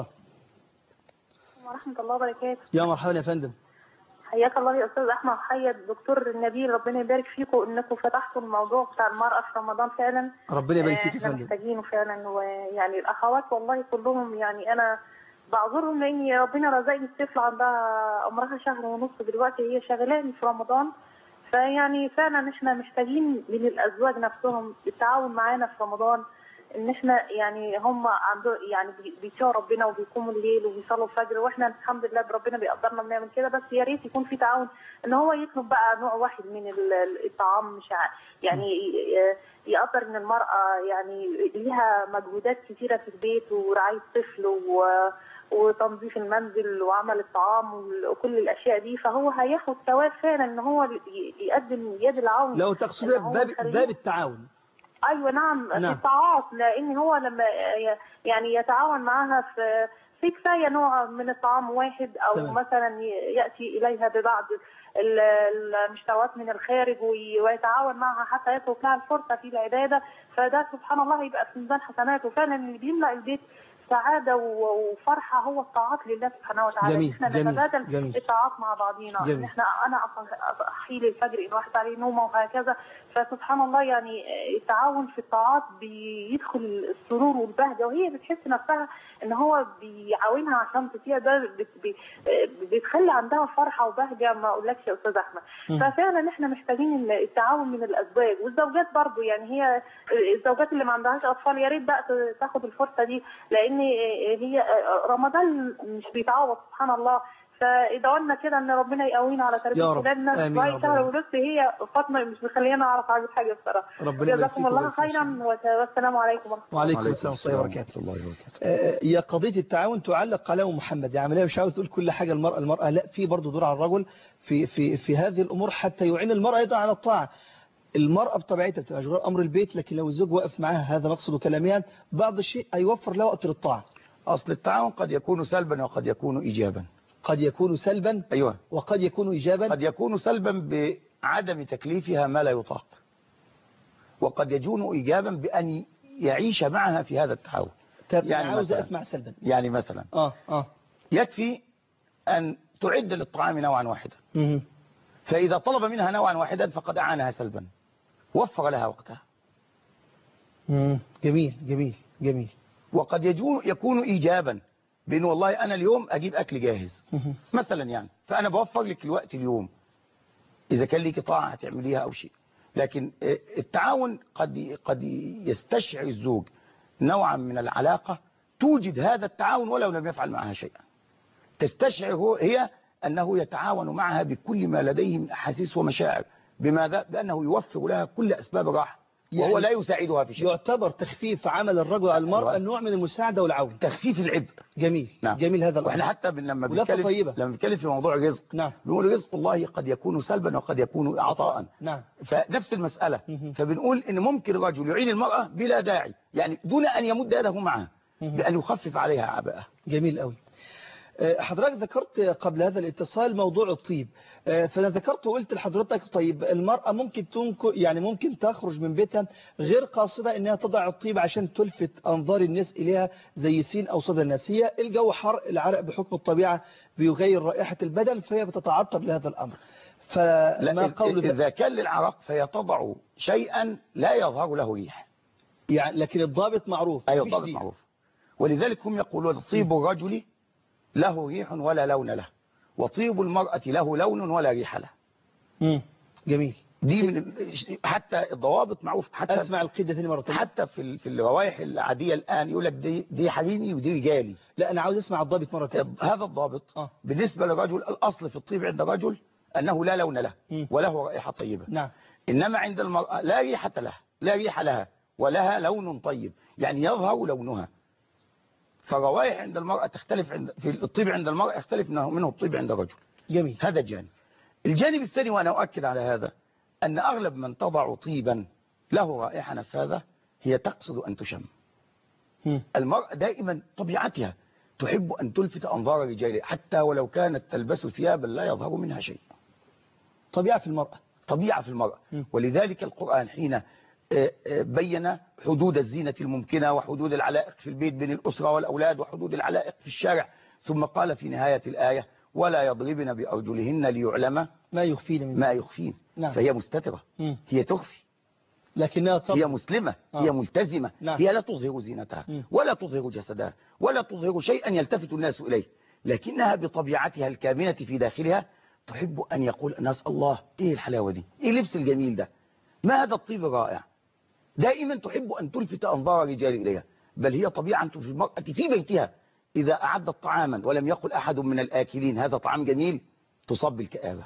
Speaker 4: ورحمة الله وبركاته.
Speaker 2: يا مرحبا يا فندم.
Speaker 4: حياك الله يا أستاذ أحمد، وحيا الدكتور نبيل، ربنا يبارك فيكم إنكم فتحتوا الموضوع بتاع المرأة في رمضان. فعلا
Speaker 2: ربنا يبارك فيك يا
Speaker 4: احنا
Speaker 2: فندم.
Speaker 4: محتاجينه فعلا. ويعني الأخوات والله كلهم، يعني أنا بعذرهم لأن ربنا رزقني الطفل عندها عمرها شهر ونص دلوقتي، هي شغلاني في رمضان. فيعني فعلا احنا محتاجين من الأزواج نفسهم التعاون معانا في رمضان، ان احنا يعني هم عنده يعني بيطيعوا ربنا وبيقوموا الليل وبيصلوا الفجر، واحنا الحمد لله بربنا بيقدرنا بنعمل كده. بس يا ريت يكون في تعاون، ان هو يطلب بقى نوع واحد من الطعام، مش يعني يقدر ان المرأة يعني ليها مجهودات كثيرة في البيت ورعاية طفل وتنظيف المنزل وعمل الطعام وكل الاشياء دي، فهو هياخد ثواب فعلا ان هو يقدم يد العون.
Speaker 2: لو تقصد باب التعاون.
Speaker 4: ايوه نعم. في الطاعات، لان هو لما يعني يتعاون معها في كفايه نوع من الطعام واحد، او
Speaker 2: تمام.
Speaker 4: مثلا ياتي اليها ببعض المشتوات من الخارج ويتعاون معها حتى يترك لها الفرصه في العباده، فده سبحان الله يبقى في ميزان حسناته. فعلا اللي بيملأ البيت سعادة وفرحة هو الطاعات لله سبحانه وتعالى.
Speaker 2: جميل.
Speaker 4: احنا نتبادل الطاعات مع بعضينا.
Speaker 2: جميل.
Speaker 4: انا احيي الفجر ان واحد عليه نومه وهكذا. فسبحان الله يعني التعاون في الطاعات بيدخل السرور والبهجة، وهي بتحس نفسها ان هو بيعاونها عشان تطيع. ده بتخلي عندها فرحة وبهجة ما اقولكش يا استاذ احمد. ففعلا احنا محتاجين التعاون من الازواج والزوجات برضو. يعني هي الزوجات اللي ما عندهاش اطفال يا ريت بقى تاخد الفرصة دي، لان هي رمضان مش بيتعوض سبحان الله. فادعوا لنا كده ان ربنا يقوينا على
Speaker 2: يا
Speaker 4: تربيه
Speaker 2: رب.
Speaker 4: ولادنا.
Speaker 2: آمين يا
Speaker 4: بقالي
Speaker 2: رب.
Speaker 4: شهر ونص هي فاطمه مش مخلينا اعرف اعمل حاجه بصراحه.
Speaker 2: ربنا يبارك
Speaker 4: جزاكم
Speaker 2: فيك
Speaker 4: الله
Speaker 2: ويبارك فيك.
Speaker 4: خيرا والسلام عليكم ورحمه الله.
Speaker 2: وعليكم السلام ورحمة الله وبركاته.
Speaker 3: الله وبركاته.
Speaker 2: هي قضية التعاون تعلق على محمد، يعني مش عاوز تقول كل حاجة المرأة لا، في برضه دور على الرجل في هذه الأمور حتى يعين المرأة أيضا على الطاعة. المرأة بطبيعتها بتبقى مشغولة أمر البيت، لكن لو الزوج واقف معاها، هذا مقصد كلامها، بعض الشيء هيوفر له وقت للطاعة.
Speaker 3: أصل التعاون قد يكون سلبا وقد يكون إيجابا.
Speaker 2: قد يكون سلبا
Speaker 3: أيوة.
Speaker 2: وقد يكون إيجابا.
Speaker 3: قد يكون سلبا بعدم تكليفها ما لا يطاق، وقد يكون إيجابا بأن يعيش معها في هذا التعاون.
Speaker 2: طب
Speaker 3: يعني
Speaker 2: أنا عاوز
Speaker 3: مثلاً-
Speaker 2: أقف مع سلبا.
Speaker 3: يعني مثلا يكفي أن تعد للطعام نوعا واحدا،
Speaker 2: مم.
Speaker 3: فإذا طلب منها نوعا واحدا فقد أعانها سلبا، وفر لها وقتها.
Speaker 2: جميل جميل جميل.
Speaker 3: وقد يكون إيجابا بأن والله أنا اليوم أجيب أكل جاهز مثلا، يعني فأنا بوفر لك الوقت اليوم إذا كان لك طاعة هتعمليها أو شيء. لكن التعاون قد يستشعر الزوج نوعا من العلاقة توجد هذا التعاون ولو لم يفعل معها شيئا. تستشعر هي أنه يتعاون معها بكل ما لديه من أحاسيس ومشاعر. بماذا؟ بأنه يوفر لها كل أسباب الراحة، وهو
Speaker 2: يعني
Speaker 3: لا يساعدها في شيء.
Speaker 2: يعتبر تخفيف عمل الرجل على المرأة نوع من المساعدة والعون.
Speaker 3: تخفيف العبء.
Speaker 2: جميل.
Speaker 3: نعم.
Speaker 2: جميل هذا الأمر.
Speaker 3: واحنا حتى لما بنتكلم في موضوع الرزق،
Speaker 2: نعم،
Speaker 3: بنقول رزق الله قد يكون سلبا وقد يكون عطاء.
Speaker 2: نعم.
Speaker 3: فنفس المسألة. فبنقول ان ممكن الرجل يعين المرأة بلا داعي، يعني دون ان يمد يده معها، بأن يخفف عليها عباءها.
Speaker 2: جميل قوي. حضرتك ذكرت قبل هذا الاتصال موضوع الطيب، فانا ذكرت وقلت لحضرتك طيب المرأة ممكن تخرج من بيتها غير قاصدة انها تضع الطيب عشان تلفت انظار الناس اليها زي سين او صدى الناس. هي الجو حر، العرق بحكم الطبيعة بيغير رائحة البدن، فهي بتتعطر لهذا الامر. فما قول
Speaker 3: إذا كان للعرق فهي تضع شيئا لا يظهر له ريح،
Speaker 2: يعني لكن الضابط معروف.
Speaker 3: أيوة الضابط معروف. ولذلك هم يقولون طيب الرجل له ريح ولا لون له، وطيب المرأة له لون ولا ريح له.
Speaker 2: جميل.
Speaker 3: دي من حتى الضوابط معروف. حتى
Speaker 2: اسمع القيدة ثاني مرة تانية.
Speaker 3: حتى في الروائح العادية الآن يقول لك دي حريمي ودي رجالي.
Speaker 2: لا أنا عاوز أسمع الضابط مرة تانية.
Speaker 3: هذا الضابط بالنسبة للرجل الأصل في الطيب عند الرجل أنه لا لون له وله رائحة طيبة.
Speaker 2: نعم.
Speaker 3: إنما عند المرأة لا ريحة لها، لا ريح لها ولها لون طيب، يعني يظهر لونها. فالروائح عند المرأة تختلف، في الطيب عند المرأة يختلف منه الطيب عند الرجل.
Speaker 2: جميل.
Speaker 3: هذا الجانب. الجانب الثاني وأنا أؤكد على هذا أن أغلب من تضع طيبا له رائحة نفاذة هي تقصد أن تشم. المرأة دائما طبيعتها تحب أن تلفت أنظار الرجال حتى ولو كانت تلبس ثيابا لا يظهر منها شيء.
Speaker 2: طبيعة في المرأة.
Speaker 3: طبيعة في المرأة. ولذلك القرآن حين بين حدود الزينة الممكنة وحدود العلائق في البيت بين الأسرة والأولاد وحدود العلائق في الشارع، ثم قال في نهاية الآية ولا يضربن بأرجلهن ليعلم ما يخفين. نعم. فهي مستترة. هي تخفي،
Speaker 2: لكنها
Speaker 3: هي مسلمة. هي ملتزمة.
Speaker 2: نعم.
Speaker 3: هي لا تظهر زينتها ولا تظهر جسدها ولا تظهر شيئا يلتفت الناس إليه، لكنها بطبيعتها الكامنة في داخلها تحب أن يقول الناس الله إيه الحلاوة دي، إيه اللبس الجميل ده، ما هذا الطيب الرائع. دائما تحب أن تلفت أنظار الرجال إليها. بل هي طبيعة في المرأة في بيتها إذا أعدت طعاما ولم يقل أحد من الآكلين هذا طعام جميل تصاب بالكآبة.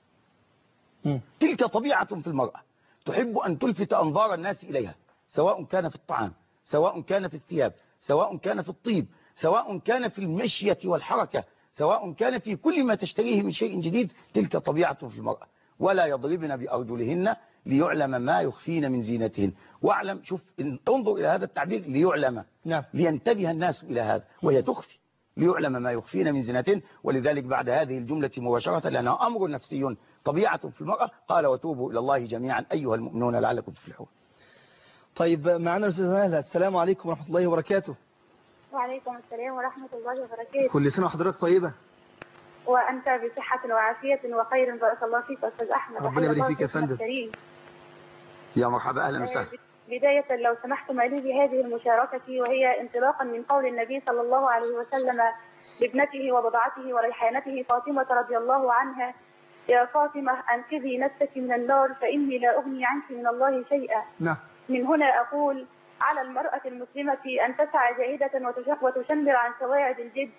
Speaker 3: تلك طبيعة في المرأة تحب أن تلفت أنظار الناس إليها، سواء كان في الطعام، سواء كان في الثياب، سواء كان في الطيب، سواء كان في المشية والحركة، سواء كان في كل ما تشتريه من شيء جديد. تلك طبيعة في المرأة. ولا يضربن بأرجلهن ليعلم ما يخفين من زينتهن. واعلم، شوف انظر إلى هذا التعبير ليعلم.
Speaker 2: نعم.
Speaker 3: لينتبه الناس إلى هذا، وهي تخفي ليعلم ما يخفين من زينتهن. ولذلك بعد هذه الجملة مباشرة لأنها أمر نفسي طبيعة في المرأة قال وتوبوا إلى الله جميعا أيها المؤمنون لعلكم تفلحون.
Speaker 2: طيب معنا الأستاذ نهلة. السلام عليكم ورحمة الله وبركاته.
Speaker 5: وعليكم السلام ورحمة الله وبركاته.
Speaker 2: كل سنة وحضرتك طيبة.
Speaker 5: وأنت بصحة وعافية وخير. بارك الله فيك أستاذ أحمد.
Speaker 2: ربنا يبارك فيك يا فندم.
Speaker 3: يا مرحبا، أهلا وسهلا.
Speaker 5: بداية لو سمحتم لي بهذه المشاركة، وهي انطلاقا من قول النبي صلى الله عليه وسلم لابنته وبضعته وريحانته فاطمة رضي الله عنها: يا فاطمة أنقذي نفسك من النار فإني لا أغني عنك من الله شيئا.
Speaker 2: نعم.
Speaker 5: من هنا أقول على المرأة المسلمة أن تسعى جاهدة وتشمر عن سواعد الجد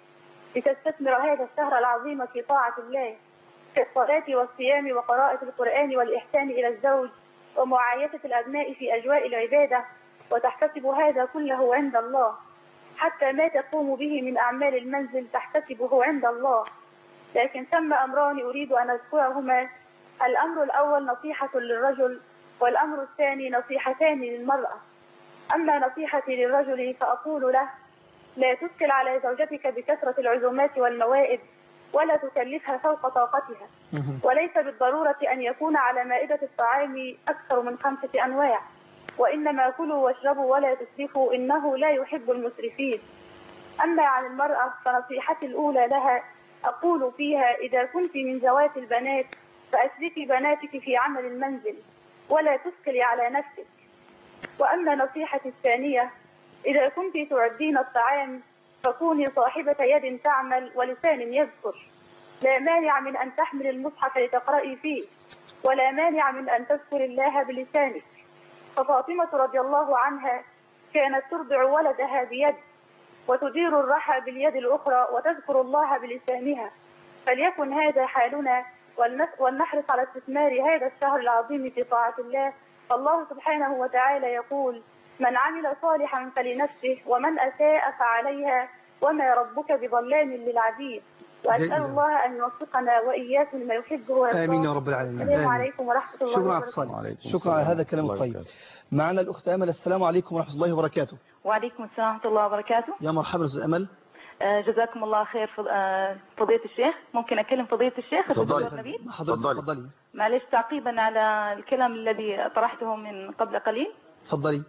Speaker 5: لتستثمر هذا الشهر العظيم في طاعة الله كالصلاة والصيام وقراءة القرآن والإحسان إلى الزوج ومعايشة الأبناء في أجواء العبادة، وتحتسب هذا كله عند الله، حتى ما تقوم به من أعمال المنزل تحتسبه عند الله. لكن ثم أمران أريد أن أذكرهما. الأمر الأول نصيحة للرجل، والأمر الثاني نصيحتان للمرأة. أما نصيحتي للرجل فأقول له: لا تثقل على زوجتك بكثرة العزومات والموائد، ولا تكلفها فوق طاقتها، وليس بالضرورة أن يكون على مائدة الطعام أكثر من 5 أنواع، وإنما كلوا واشربوا ولا تسرفوا إنه لا يحب المسرفين. أما عن المرأة فنصيحتي الأولى لها أقول فيها: إذا كنت من ذوات البنات فأشركي بناتك في عمل المنزل ولا تثقلي على نفسك. وأما نصيحتي الثانية: إذا كنت تعدين الطعام فكوني صاحبة يد تعمل ولسان يذكر. لا مانع من أن تحمل المصحف لتقرأي فيه، ولا مانع من أن تذكر الله بلسانك. ففاطمة رضي الله عنها كانت ترضع ولدها بيد، وتدير الرحى باليد الأخرى، وتذكر الله بلسانها. فليكن هذا حالنا، ولنحرص على استثمار هذا الشهر العظيم في طاعة الله. فالله سبحانه وتعالى يقول: من عمل صالحا فلنفسه ومن أساء فعليها وما ربك بظلام للعبيد. وأسأل الله أن يوفقنا وإياكم لما يحبه ويرضاه.
Speaker 2: آمين يا رب العالمين.
Speaker 5: السلام عليكم ورحمة الله
Speaker 2: شكرا على
Speaker 5: وبركاته.
Speaker 2: اتصالك، شكرا على هذا الكلام الطيب. معنا الأخت أمل. السلام عليكم ورحمة الله وبركاته.
Speaker 6: وعليكم السلام ورحمة الله وبركاته.
Speaker 2: يا مرحبا أستاذ أمل.
Speaker 6: جزاكم الله خير فضيلة الشيخ. ممكن أكلم فضيلة الشيخ؟
Speaker 3: تفضلي.
Speaker 2: تفضلي.
Speaker 6: معلش تعقيبا على الكلام الذي طرحته من قبل قليل.
Speaker 2: تفضلي.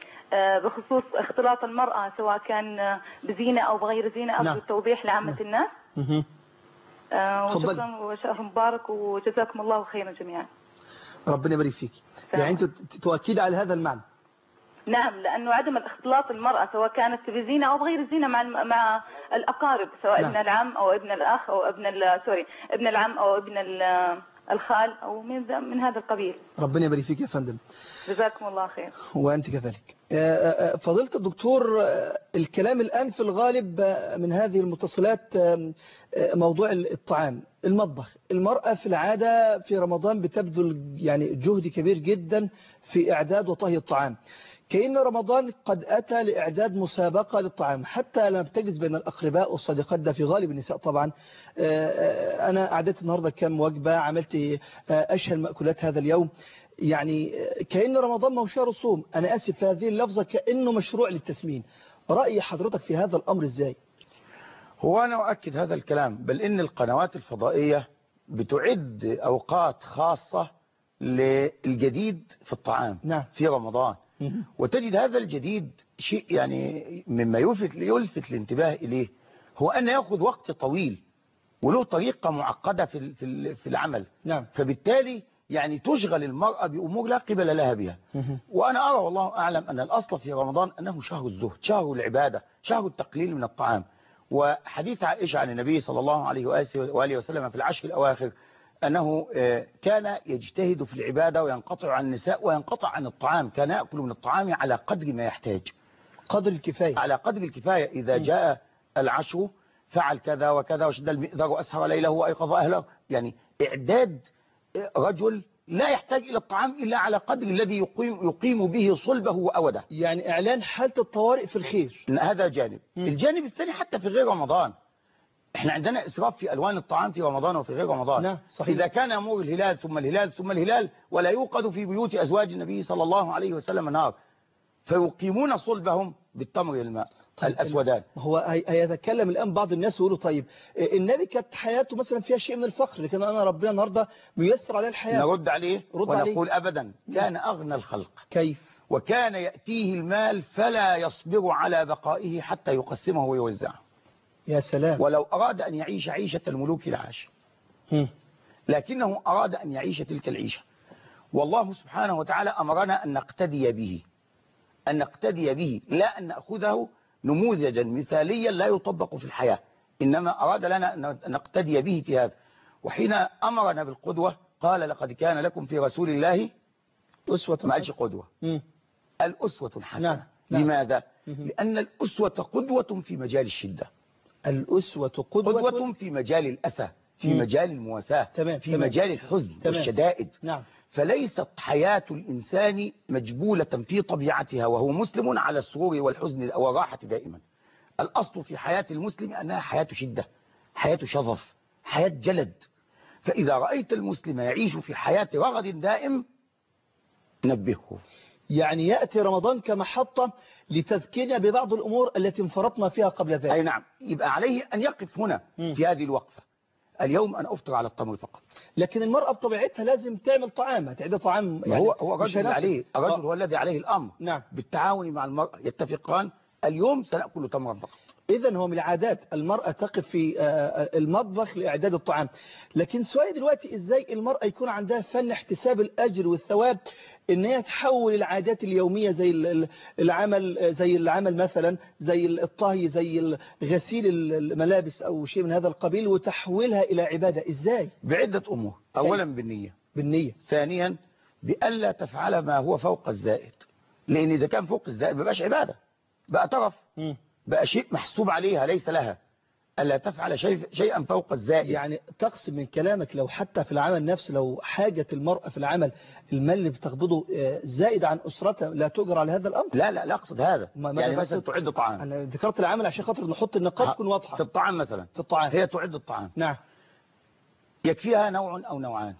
Speaker 6: بخصوص اختلاط المرأة سواء كان بزينة أو بغير زينة، أرجو التوضيح لعامة الناس. وشكرا وشهر مبارك وجزاكم الله خيرا جميعا.
Speaker 2: ربنا يبارك فيك. يعني أنت تؤكد على هذا المعنى؟
Speaker 6: نعم، لأنه عدم الاختلاط المرأة سواء كانت بزينة أو بغير زينة مع الأقارب، سواء ابن العم أو ابن الأخ أو ابن العم أو ابن الخال أو من هذا القبيل.
Speaker 2: ربنا يبارك فيك يا فندم.
Speaker 6: جزاكم الله خير.
Speaker 2: وأنت كذلك. فضيلة الدكتور، الكلام الآن في الغالب من هذه المتصلات موضوع الطعام، المطبخ. المرأة في العادة في رمضان بتبذل يعني جهد كبير جدا في إعداد وطهي الطعام، كأن رمضان قد أتى لإعداد مسابقة للطعام، حتى لما بتجلس بين الأقرباء والصديقات، ده في غالب النساء طبعا. أنا أعددت النهاردة كم وجبة، عملت أشهى المأكولات هذا اليوم. يعني كأن رمضان ما هو شهر صوم، أنا آسف في هذه اللفظة، كأنه مشروع للتسمين. رأي حضرتك في هذا الأمر إزاي؟
Speaker 3: هو أنا أؤكد هذا الكلام، بل إن القنوات الفضائية بتعد أوقات خاصة للجديد في الطعام.
Speaker 2: نعم.
Speaker 3: في رمضان. وتجد هذا الجديد شيء يعني مما يلفت الانتباه إليه هو أن يأخذ وقت طويل وله طريقة معقدة في العمل.
Speaker 2: نعم.
Speaker 3: فبالتالي يعني تشغل المرأة بأمور لا قبل لها بها. وأنا أرى والله أعلم أن الأصل في رمضان أنه شهر الزهد، شهر العبادة، شهر التقليل من الطعام. وحديث عائشة عن النبي صلى الله عليه وآله وسلم في العشر الأواخر أنه كان يجتهد في العبادة وينقطع عن النساء وينقطع عن الطعام، كان يأكل من الطعام على قدر ما يحتاج،
Speaker 2: قدر الكفاية،
Speaker 3: على قدر الكفاية. إذا جاء العشر فعل كذا وكذا، وشد المئذر وأسهر ليله وأيقظ أهله. يعني إعداد رجل لا يحتاج إلى الطعام إلا على قدر الذي يقيم به صلبه وأوده.
Speaker 2: يعني إعلان حالة الطوارئ في الخير.
Speaker 3: هذا جانب. الجانب الثاني حتى في غير رمضان، احنا عندنا إسراف في ألوان الطعام في رمضان وفي غير رمضان.
Speaker 2: نعم صحيح.
Speaker 3: إذا كان يمر الهلال ثم الهلال ثم الهلال ولا يوقد في بيوت أزواج النبي صلى الله عليه وسلم نار، فيقيمون صلبهم بالتمر والماء. طيب الأسودان.
Speaker 2: هو هيتكلم الآن بعض الناس ويقولوا طيب النبي كانت حياته مثلا فيها شيء من الفقر، لكن أنا ربنا النهاردة بيسر عليه الحياة.
Speaker 3: نرد عليه ونقول أبدا، كان أغنى الخلق.
Speaker 2: كيف؟
Speaker 3: وكان يأتيه المال فلا يصبر على بقائه حتى يقسمه ويوزعه.
Speaker 2: يا سلام.
Speaker 3: ولو أراد أن يعيش عيشة الملوك لعاش، لكنه أراد أن يعيش تلك العيشة. والله سبحانه وتعالى أمرنا أن نقتدي به، أن نقتدي به، لا أن نأخذه نموذجا مثاليا لا يطبق في الحياة، إنما أراد لنا أن نقتدي به في هذا. وحين أمرنا بالقدوة قال لقد كان لكم في رسول الله
Speaker 2: أسوة،
Speaker 3: ما قالش قدوة، الأسوة الحسنة.
Speaker 2: نعم.
Speaker 3: لماذا؟ لأن الأسوة قدوة في مجال الشدة.
Speaker 2: الأسوة
Speaker 3: قدوة في مجال الأسى، في مجال المواساة،
Speaker 2: تمام.
Speaker 3: في مجال الحزن
Speaker 2: تمام.
Speaker 3: والشدائد.
Speaker 2: نعم.
Speaker 3: فليست حياة الإنسان مجبولة في طبيعتها وهو مسلم على السرور والحزن والراحة دائما. الأصل في حياة المسلم أنها حياة شدة، حياة شظف، حياة جلد. فإذا رأيت المسلم يعيش في حياة رغد دائم نبهه.
Speaker 2: يعني يأتي رمضان كمحطة لتذكيرنا ببعض الأمور التي انفرطنا فيها قبل ذلك.
Speaker 3: أي نعم، يبقى عليه أن يقف هنا في هذه الوقفة. اليوم أنا أفطر على التمر فقط.
Speaker 2: لكن المرأة بطبيعتها لازم تعمل طعام، تعد طعام.
Speaker 3: يعني هو الرجل عليه، الرجل هو الذي عليه الأمر.
Speaker 2: نعم.
Speaker 3: بالتعاون مع المرأة يتفقان اليوم سنأكل تمرا فقط.
Speaker 2: إذن هو من العادات المرأة تقف في المطبخ لإعداد الطعام. لكن سؤالي دلوقتي إزاي المرأة يكون عندها فن احتساب الأجر والثواب، إن هي تحول العادات اليومية زي العمل مثلا، زي الطهي، زي غسيل الملابس أو شيء من هذا القبيل، وتحويلها إلى عبادة. إزاي؟
Speaker 3: بعدة أمور. أولا بالنية. ثانيا بألا تفعل ما هو فوق الزائد، لأن إذا كان فوق الزائد ما بقاش عبادة، بقى طرف، بقى شيء محسوب عليها ليس لها. ألا تفعل شيئا فوق الزائد.
Speaker 2: يعني تقصد من كلامك لو حتى في العمل نفسه، لو حاجة المرأة في العمل المال اللي بتقبضه زائد عن أسرتها لا تجر على هذا الأمر؟
Speaker 3: لا أقصد هذا. يعني مثلا تعد طعام.
Speaker 2: أنا ذكرت العمل عشان خاطر نحط النقاط تكون واضحة.
Speaker 3: في الطعام مثلا،
Speaker 2: في الطعام
Speaker 3: هي تعد الطعام.
Speaker 2: نعم.
Speaker 3: يكفيها نوع أو نوعان.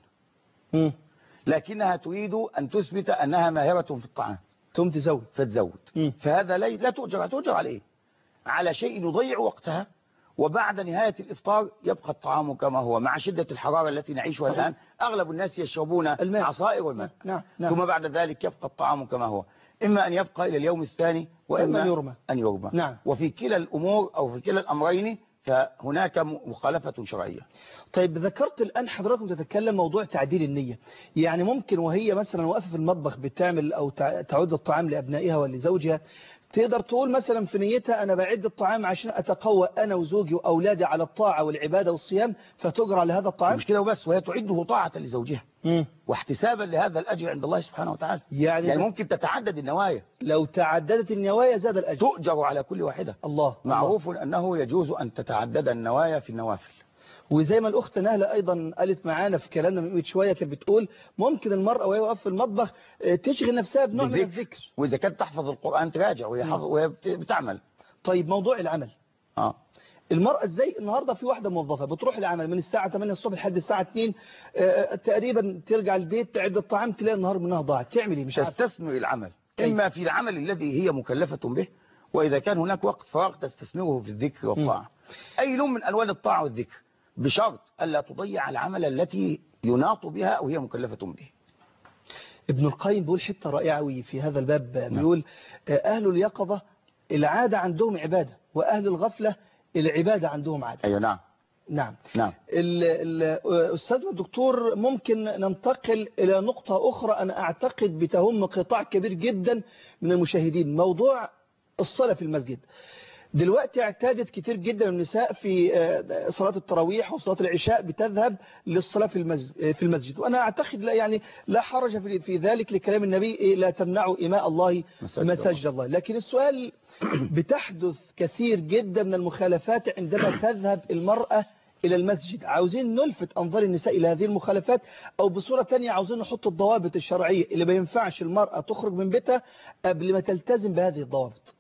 Speaker 3: لكنها تريد أن تثبت أنها ماهرة في الطعام،
Speaker 2: ثم تزود
Speaker 3: فتزود. فهذا لا تؤجر عليه، على شيء يضيع وقتها، وبعد نهاية الإفطار يبقى الطعام كما هو. مع شدة الحرارة التي نعيشها الآن أغلب الناس يشربون عصائر الماء.
Speaker 2: نعم.
Speaker 3: ثم بعد ذلك يبقى الطعام كما هو، إما أن يبقى إلى اليوم الثاني وإما أن يرمى.
Speaker 2: نعم.
Speaker 3: وفي كلا الأمور أو في كلا الأمرين فهناك مخالفة شرعية.
Speaker 2: طيب ذكرت الآن حضراتكم تتكلم موضوع تعديل النية. يعني ممكن وهي مثلا واقفة في المطبخ بتعمل أو تعد الطعام لأبنائها ولزوجها، تقدر تقول مثلا في نيتها أنا بعد الطعام عشان أتقوى أنا وزوجي وأولادي على الطاعة والعبادة والصيام، فتجرى على هذا الطعام.
Speaker 3: مش كده وبس، وهي تعده طاعة لزوجها واحتسابا لهذا الأجر عند الله سبحانه وتعالى. يعني ممكن تتعدد النوايا.
Speaker 2: لو تعددت النوايا زاد الأجر،
Speaker 3: تؤجر على كل واحدة.
Speaker 2: الله.
Speaker 3: معروف أنه يجوز أن تتعدد النوايا في النوافل.
Speaker 2: وزي ما الأخت نهلة أيضا قالت معانا في كلامنا من شوية، كانت بتقول ممكن المرأة وهي واقفة في المطبخ تشغل نفسها بنوع من الذكر،
Speaker 3: وإذا كانت تحفظ القرآن تراجع وهي بتعمل.
Speaker 2: طيب موضوع العمل، المرأة ازاي النهاردة في واحدة موظفة بتروح العمل من الساعة 8 الصبح لحد الساعة 2 تقريبا، ترجع البيت تعد الطعام تلاقي النهار منها ضاعت، تعمل ايه؟ مش عارف.
Speaker 3: تستثمر العمل إما في العمل الذي هي مكلفة به، وإذا كان هناك وقت فراغ تستثمره في الذكر والطاعة. أي نوع من ألوان الطاعة والذكر، بشرط ألا تضيع العمل التي يناط بها أو هي مكلفة به.
Speaker 2: ابن القيم بيقول حتة رائعة في هذا الباب، بيقول أهل اليقظة العادة عندهم عبادة، وأهل الغفلة العبادة عندهم عادة.
Speaker 3: أيوة. نعم.
Speaker 2: أستاذنا الدكتور، ممكن ننتقل إلى نقطة أخرى أنا أعتقد بتهم قطاع كبير جدا من المشاهدين، موضوع الصلاة في المسجد. دلوقتي اعتادت كتير جدا من النساء في صلاة التراويح وصلاة العشاء بتذهب للصلاة في المسجد، وأنا أعتقد لا حرج في ذلك لكلام النبي لا تمنعوا إماء الله مساجد الله. لكن السؤال بتحدث كثير جدا من المخالفات عندما تذهب المرأة إلى المسجد. عاوزين نلفت أنظار النساء إلى هذه المخالفات، أو بصورة تانية عاوزين نحط الضوابط الشرعية اللي ما ينفعش المرأة تخرج من بيتها قبل ما تلتزم بهذه الضوابط.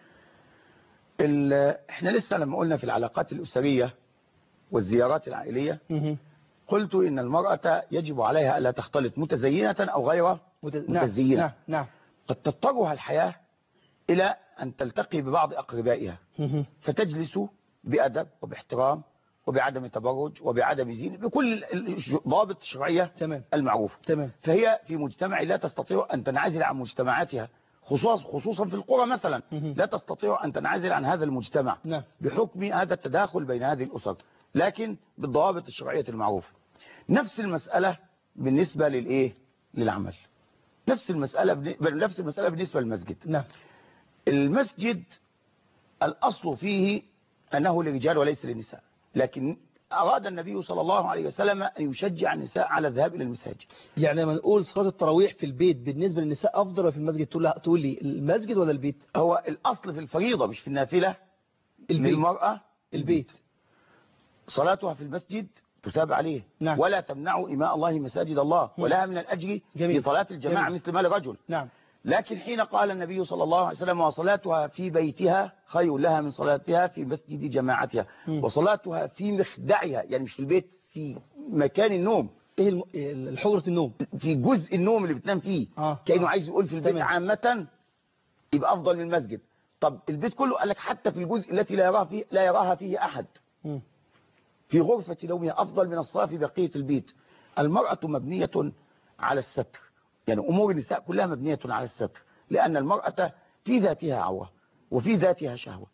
Speaker 3: احنا لسه لما قلنا في العلاقات الأسرية والزيارات العائلية قلت إن المرأة يجب عليها ألا تختلط متزينة أو غير متزينة.
Speaker 2: نعم.
Speaker 3: قد تضطرها الحياة إلى أن تلتقي ببعض أقربائها فتجلس بأدب وباحترام وبعدم تبرج وبعدم زينة، بكل الضوابط الشرعية المعروفة. فهي في مجتمع لا تستطيع أن تنعزل عن مجتمعاتها، خصوصا في القرى مثلا لا تستطيع أن تنعزل عن هذا المجتمع بحكم هذا التداخل بين هذه الأسر، لكن بالضوابط الشرعية المعروفة. نفس المسألة بالنسبة للعمل، نفس المسألة بالنسبة للمسجد. المسجد الأصل فيه أنه للرجال وليس للنساء، لكن أراد النبي صلى الله عليه وسلم أن يشجع النساء على الذهاب إلى المساجد. يعني لما نقول صلاة التراويح في البيت بالنسبة للنساء أفضل ولا في المسجد؟ تقول لي المسجد ولا البيت؟ هو الأصل في الفريضة مش في النافلة للمرأة
Speaker 2: البيت.
Speaker 3: صلاتها في المسجد تتاب عليه.
Speaker 2: نعم.
Speaker 3: ولا تمنعوا إماء الله مساجد الله، ولها من الأجر
Speaker 2: جميل.
Speaker 3: في صلاة الجماعة
Speaker 2: جميل.
Speaker 3: مثل ما لرجل.
Speaker 2: نعم.
Speaker 3: لكن حين قال النبي صلى الله عليه وسلم وصلاتها في بيتها خير لها من صلاتها في مسجد جماعتها، وصلاتها في مخدعها، يعني مش في البيت، في مكان النوم،
Speaker 2: ايه حجرة النوم،
Speaker 3: في جزء النوم اللي بتنام فيه. كأنه عايز يقول في البيت
Speaker 2: تمام.
Speaker 3: عامة يبقى أفضل من المسجد. طب البيت كله قال لك حتى في الجزء التي لا يراها فيه أحد، في غرفة نومها أفضل من الصلاة في بقية البيت. المرأة مبنية على الستر، يعني أمور النساء كلها مبنية على الستر، لأن المرأة في ذاتها عورة وفي ذاتها شهوة.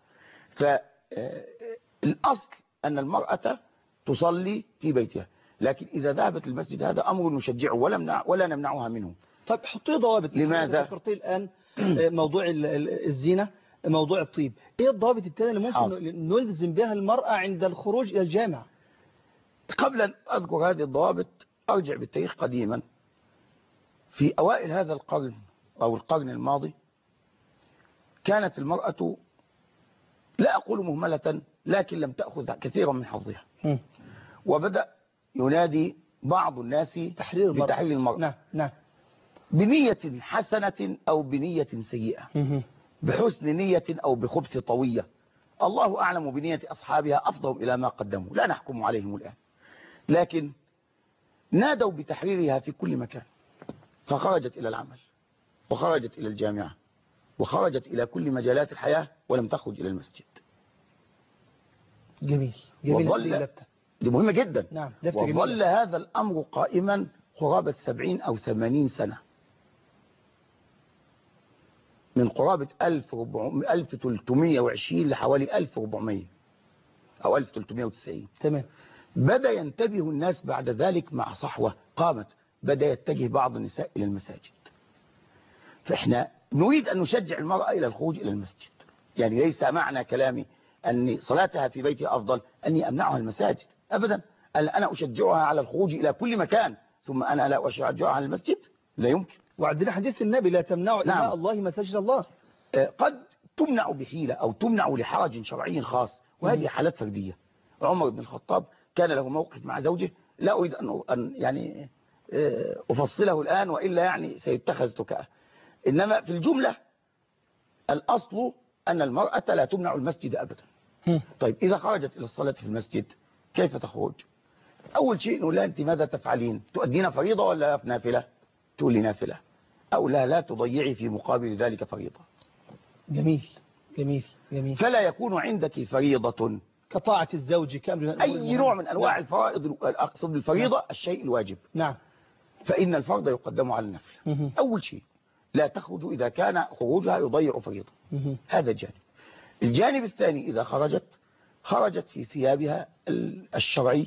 Speaker 3: فالأصل أن المرأة تصلي في بيتها، لكن إذا ذهبت المسجد هذا أمر نشجعه ولا نمنعها منه.
Speaker 2: طب حطي ضوابط.
Speaker 3: لماذا؟
Speaker 2: ذكرتي الآن موضوع الزينة، موضوع الطيب، ايه الضوابط الثانية اللي ممكن نلزم بها المرأة عند الخروج إلى الجامع؟
Speaker 3: قبل أن أذكر هذه الضوابط أرجع بالتاريخ قديما. في أوائل هذا القرن أو القرن الماضي كانت المرأة لا أقول مهملة، لكن لم تأخذ كثيرا من حظها. وبدأ ينادي بعض الناس
Speaker 2: بتحرير
Speaker 3: المرأة.
Speaker 2: نعم نعم.
Speaker 3: بنية حسنة أو بنية سيئة، بحسن نية أو بخبث طوية، الله أعلم بنية أصحابها، أفضهم إلى ما قدموا، لا نحكم عليهم الآن. لكن نادوا بتحريرها في كل مكان، فخرجت إلى العمل وخرجت إلى الجامعة وخرجت إلى كل مجالات الحياة ولم تخرج إلى المسجد.
Speaker 2: جميل جميل. اللفتة
Speaker 3: دي مهمة جدا.
Speaker 2: نعم.
Speaker 3: وظل هذا الأمر قائما قرابة 70 أو 80 سنة، من قرابة 1320 لحوالي 1400 أو 1390.
Speaker 2: تمام.
Speaker 3: بدأ ينتبه الناس بعد ذلك مع صحوة قامت، بدأ يتجه بعض النساء إلى المساجد. فإحنا نريد أن نشجع المرأة إلى الخروج إلى المسجد، يعني ليس معنى كلامي أن صلاتها في بيتها أفضل أني أمنعها المساجد أبدا. أنا أشجعها على الخروج إلى كل مكان، ثم أنا لا أشجعها على المسجد، لا يمكن.
Speaker 2: وعندنا حديث النبي لا تمنعوا
Speaker 3: نعم.
Speaker 2: إماء الله مساجد الله.
Speaker 3: قد تمنع بحيلة أو تمنع لحرج شرعي خاص، وهذه حالات فردية. عمر بن الخطاب كان له موقف مع زوجه، لا أريد أن يعني أفصله الآن وإلا يعني سيتخذ تكأة. إنما في الجملة الأصل أن المرأة لا تمنع المسجد أبدا. طيب إذا خرجت إلى الصلاة في المسجد كيف تخرج؟ أول شيء نقول لها أنت ماذا تفعلين؟ تؤدين فريضة ولا نافلة؟ تقول لي نافلة. أو لا تضيعي في مقابل ذلك فريضة.
Speaker 2: جميل جميل جميل.
Speaker 3: فلا يكون عندك فريضة
Speaker 2: كطاعة الزوج كأمر
Speaker 3: أي نوع من أنواع الفرائض. أقصد بالفريضة الشيء الواجب.
Speaker 2: نعم.
Speaker 3: فإن الفرض يقدم على النفل. أول شيء لا تخرج إذا كان خروجها يضيع فريضة. هذا جانب. الجانب الثاني إذا خرجت في ثيابها الشرعي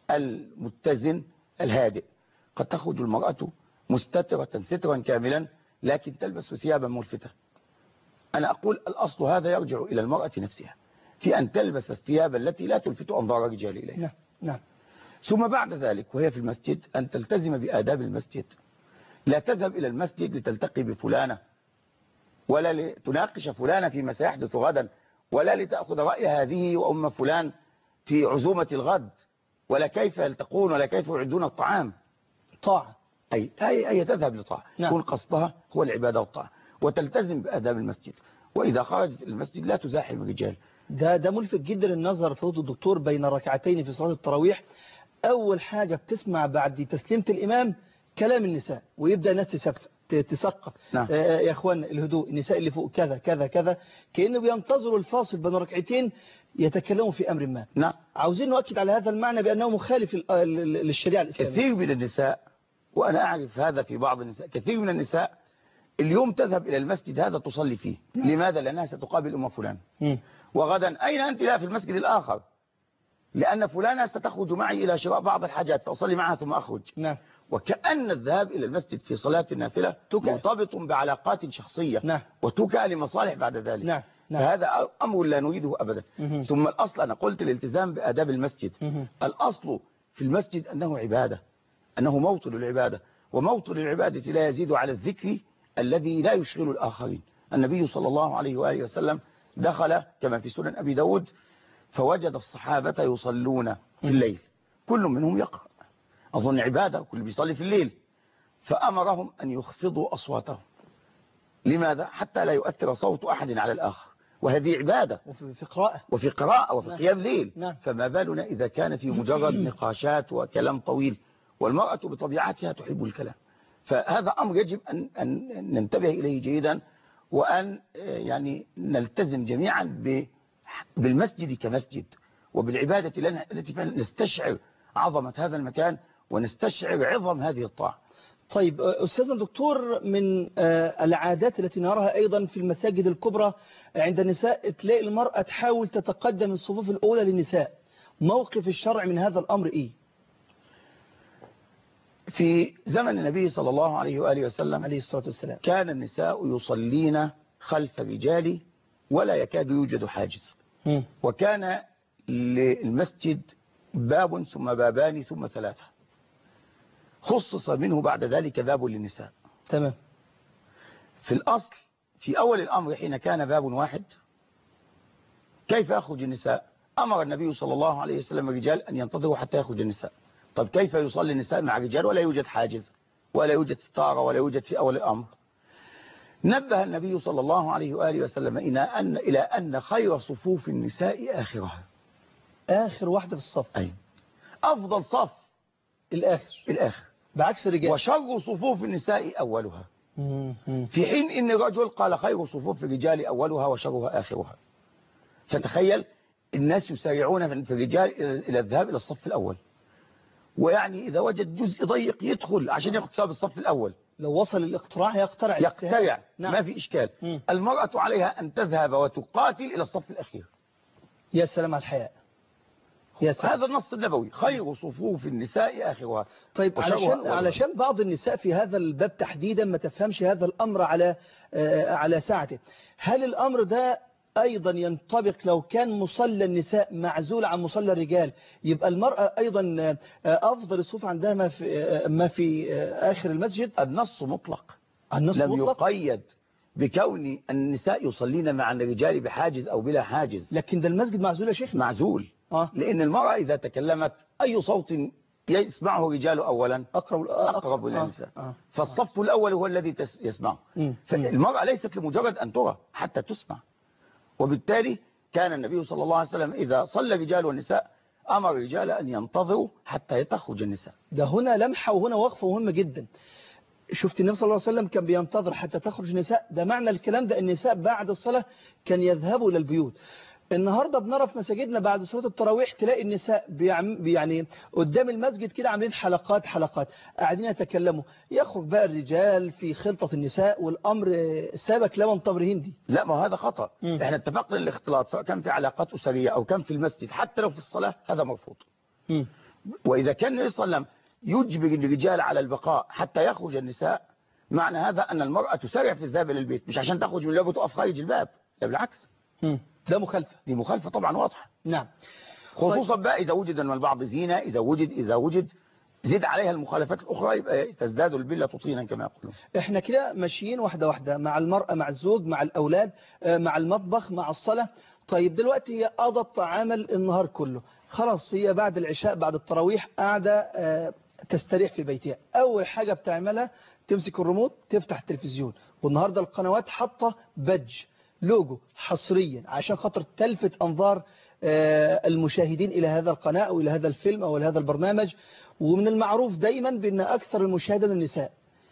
Speaker 3: المتزن الهادئ. قد تخرج المرأة مستترة سترا كاملا لكن تلبس ثيابا ملفتة. أنا أقول الأصل هذا يرجع إلى المرأة نفسها في أن تلبس الثياب التي لا تلفت أنظار الرجال إليها.
Speaker 2: نعم نعم.
Speaker 3: ثم بعد ذلك وهي في المسجد أن تلتزم بآداب المسجد. لا تذهب إلى المسجد لتلتقي بفلانة ولا لتناقش فلانة فيما سيحدث غدا، ولا لتأخذ رأي هذه وأم فلان في عزومة الغد، ولا كيف يلتقون ولا كيف يعدون الطعام.
Speaker 2: طاعة.
Speaker 3: أي تذهب لطاعة.
Speaker 2: نعم.
Speaker 3: يكون قصدها هو العبادة والطاعة، وتلتزم بآداب المسجد. وإذا خرجت المسجد لا تزاحم الرجال.
Speaker 2: ده ملفت جدا للنظر فضيلة الدكتور بين ركعتين في صلاة التراويح. أول حاجة بتسمع بعد تسليمة الإمام كلام النساء، ويبدأ الناس تسقف.
Speaker 3: نعم.
Speaker 2: يا أخوان الهدوء، النساء اللي فوق كذا كذا كذا، كأنه بينتظروا الفاصل بين ركعتين يتكلموا في أمر ما.
Speaker 3: نعم.
Speaker 2: عاوزين نؤكد على هذا المعنى بأنه مخالف للشريعة الإسلامية.
Speaker 3: كثير من النساء، وأنا أعرف هذا في بعض النساء، كثير من النساء اليوم تذهب إلى المسجد هذا تصلي فيه. لماذا؟ لأنها ستقابل أم فلان. وغدا أين أنت؟ لا في المسجد الآخر، لأن فلانة ستخرج معي إلى شراء بعض الحاجات فأصلي معها ثم أخرج.
Speaker 2: نعم.
Speaker 3: وكأن الذهاب إلى المسجد في صلاة النافلة مرتبط بعلاقات شخصية.
Speaker 2: نعم.
Speaker 3: وتكأ لمصالح بعد ذلك.
Speaker 2: نعم. نعم.
Speaker 3: فهذا أمر لا نريده أبدا. ثم الأصل أنا قلت الالتزام بآداب المسجد. الأصل في المسجد أنه عبادة، أنه موطن العبادة، وموطن العبادة لا يزيد على الذكر الذي لا يشغل الآخرين. النبي صلى الله عليه وآله وسلم دخل كما في سنن أبي داود فوجد الصحابة يصلون في الليل، كل منهم يقرأ، أظن عبادة، كل بيصلي في الليل، فأمرهم أن يخفضوا أصواتهم. لماذا؟ حتى لا يؤثر صوت أحد على الآخر، وهذه عبادة وفي قراءة وفي قيام ليل.
Speaker 2: نعم.
Speaker 3: فما بالنا إذا كان في مجرد نقاشات وكلام طويل، والمرأة بطبيعتها تحب الكلام. فهذا أمر يجب أن ننتبه إليه جيدا، وأن يعني نلتزم جميعا بالمسجد كمسجد، وبالعبادة التي نستشعر عظمة هذا المكان ونستشعر عظم هذه الطاعة.
Speaker 2: طيب أستاذنا دكتور، من العادات التي نراها أيضا في المساجد الكبرى عند النساء، تلاقي المرأة تحاول تتقدم الصفوف الأولى للنساء. موقف الشرع من هذا الأمر إيه؟
Speaker 3: في زمن النبي صلى الله عليه وآله وسلم
Speaker 2: عليه الصلاة والسلام
Speaker 3: كان النساء يصلين خلف الرجال ولا يكاد يوجد حاجز، وكان للمسجد باب ثم بابان ثم ثلاثة، خصص منه بعد ذلك باب للنساء.
Speaker 2: تمام.
Speaker 3: في الأصل في أول الأمر حين كان باب واحد، كيف يخرج النساء؟ أمر النبي صلى الله عليه وسلم الرجال أن ينتظروا حتى يخرج النساء. طب كيف يصلي النساء مع الرجال ولا يوجد حاجز ولا يوجد ستارة ولا يوجد في أول الأمر؟ نبه النبي صلى الله عليه وآله وسلم إلى أن خير صفوف النساء آخرها،
Speaker 2: آخر واحدة في الصف.
Speaker 3: أي أفضل صف الآخر
Speaker 2: بعكس الرجال.
Speaker 3: وشر صفوف النساء أولها، في حين إن الرجل قال خير صفوف الرجال أولها وشرها آخرها. فتخيل الناس يسارعون في الرجال إلى الذهاب إلى الصف الأول، ويعني إذا وجد جزء ضيق يدخل عشان ياخد ثواب الصف الأول.
Speaker 2: لو وصل الاقتراع يقترع
Speaker 3: نعم. ما في إشكال. المرأة عليها أن تذهب وتقاتل إلى الصف الأخير.
Speaker 2: يا سلام على الحياء. يا سلام.
Speaker 3: هذا النص النبوي، خير صفوف النساء آخرها.
Speaker 2: طيب علشان بعض النساء في هذا الباب تحديدا ما تفهمش هذا الأمر على ساعته، هل الأمر ده أيضا ينطبق لو كان مصلى النساء معزول عن مصلى الرجال، يبقى المرأة أيضا أفضل الصفوف عندها ما في آخر المسجد؟
Speaker 3: النص مطلق،
Speaker 2: لم
Speaker 3: يقيد بكون النساء يصلين مع الرجال بحاجز أو بلا حاجز.
Speaker 2: لكن ده المسجد معزول يا شيخ.
Speaker 3: معزول. لأن المرأة إذا تكلمت أي صوت يسمعه الرجال أولا أقرب إلى النساء. فالصف الأول هو الذي يسمعه. فالمرأة ليست لمجرد أن ترى حتى تسمع. وبالتالي كان النبي صلى الله عليه وسلم إذا صلى الرجال والنساء أمر الرجال أن ينتظروا حتى تخرج النساء.
Speaker 2: ده هنا لمحة وهنا وقفة مهمة جدا. شفت النبي صلى الله عليه وسلم كان بينتظر حتى تخرج النساء. ده معنى الكلام ده النساء بعد الصلاة كان يذهبوا إلى البيوت. النهاردة بنرى في مساجدنا بعد صلاة التراويح تلاقي النساء يعني قدام المسجد كده عاملين حلقات قاعدين يتكلموا. يخرج بقى الرجال في خلطة النساء والأمر سابك لمن طبر هندي.
Speaker 3: لا، ما هذا خطأ. احنا اتفقنا الاختلاط سواء كان في علاقات أسرية أو كان في المسجد حتى لو في الصلاة هذا مرفوض. وإذا كان النبي صلى الله عليه وسلم يجبر الرجال على البقاء حتى يخرج النساء، معنى هذا أن المرأة تسارع في الذهاب إلى البيت، مش عشان تخرج من الباب وتقف خارج الباب، لا بالعكس.
Speaker 2: ده مخالفة.
Speaker 3: دي مخالفة طبعا واضحة.
Speaker 2: نعم.
Speaker 3: خصوصا بقى إذا وجد من البعض زينة، إذا وجد زيد عليها المخالفات الأخرى يبقى تزداد البلة طينا كما يقولون.
Speaker 2: احنا كده ماشيين واحدة واحدة مع المرأة، مع الزوج، مع الأولاد، مع المطبخ، مع الصلاة. طيب دلوقتي هي قضت عمل النهار كله، خلاص هي بعد العشاء بعد التراويح قاعدة تستريح في بيتها. أول حاجة بتعملها تمسك الريموت تفتح التلفزيون، والنهاردة القنوات حاطة بادج لوجو حصريا عشان خاطر تلفت أنظار المشاهدين إلى هذا القناة أو إلى هذا الفيلم أو إلى هذا البرنامج. ومن المعروف دايما بأن أكثر المشاهدة للنساء.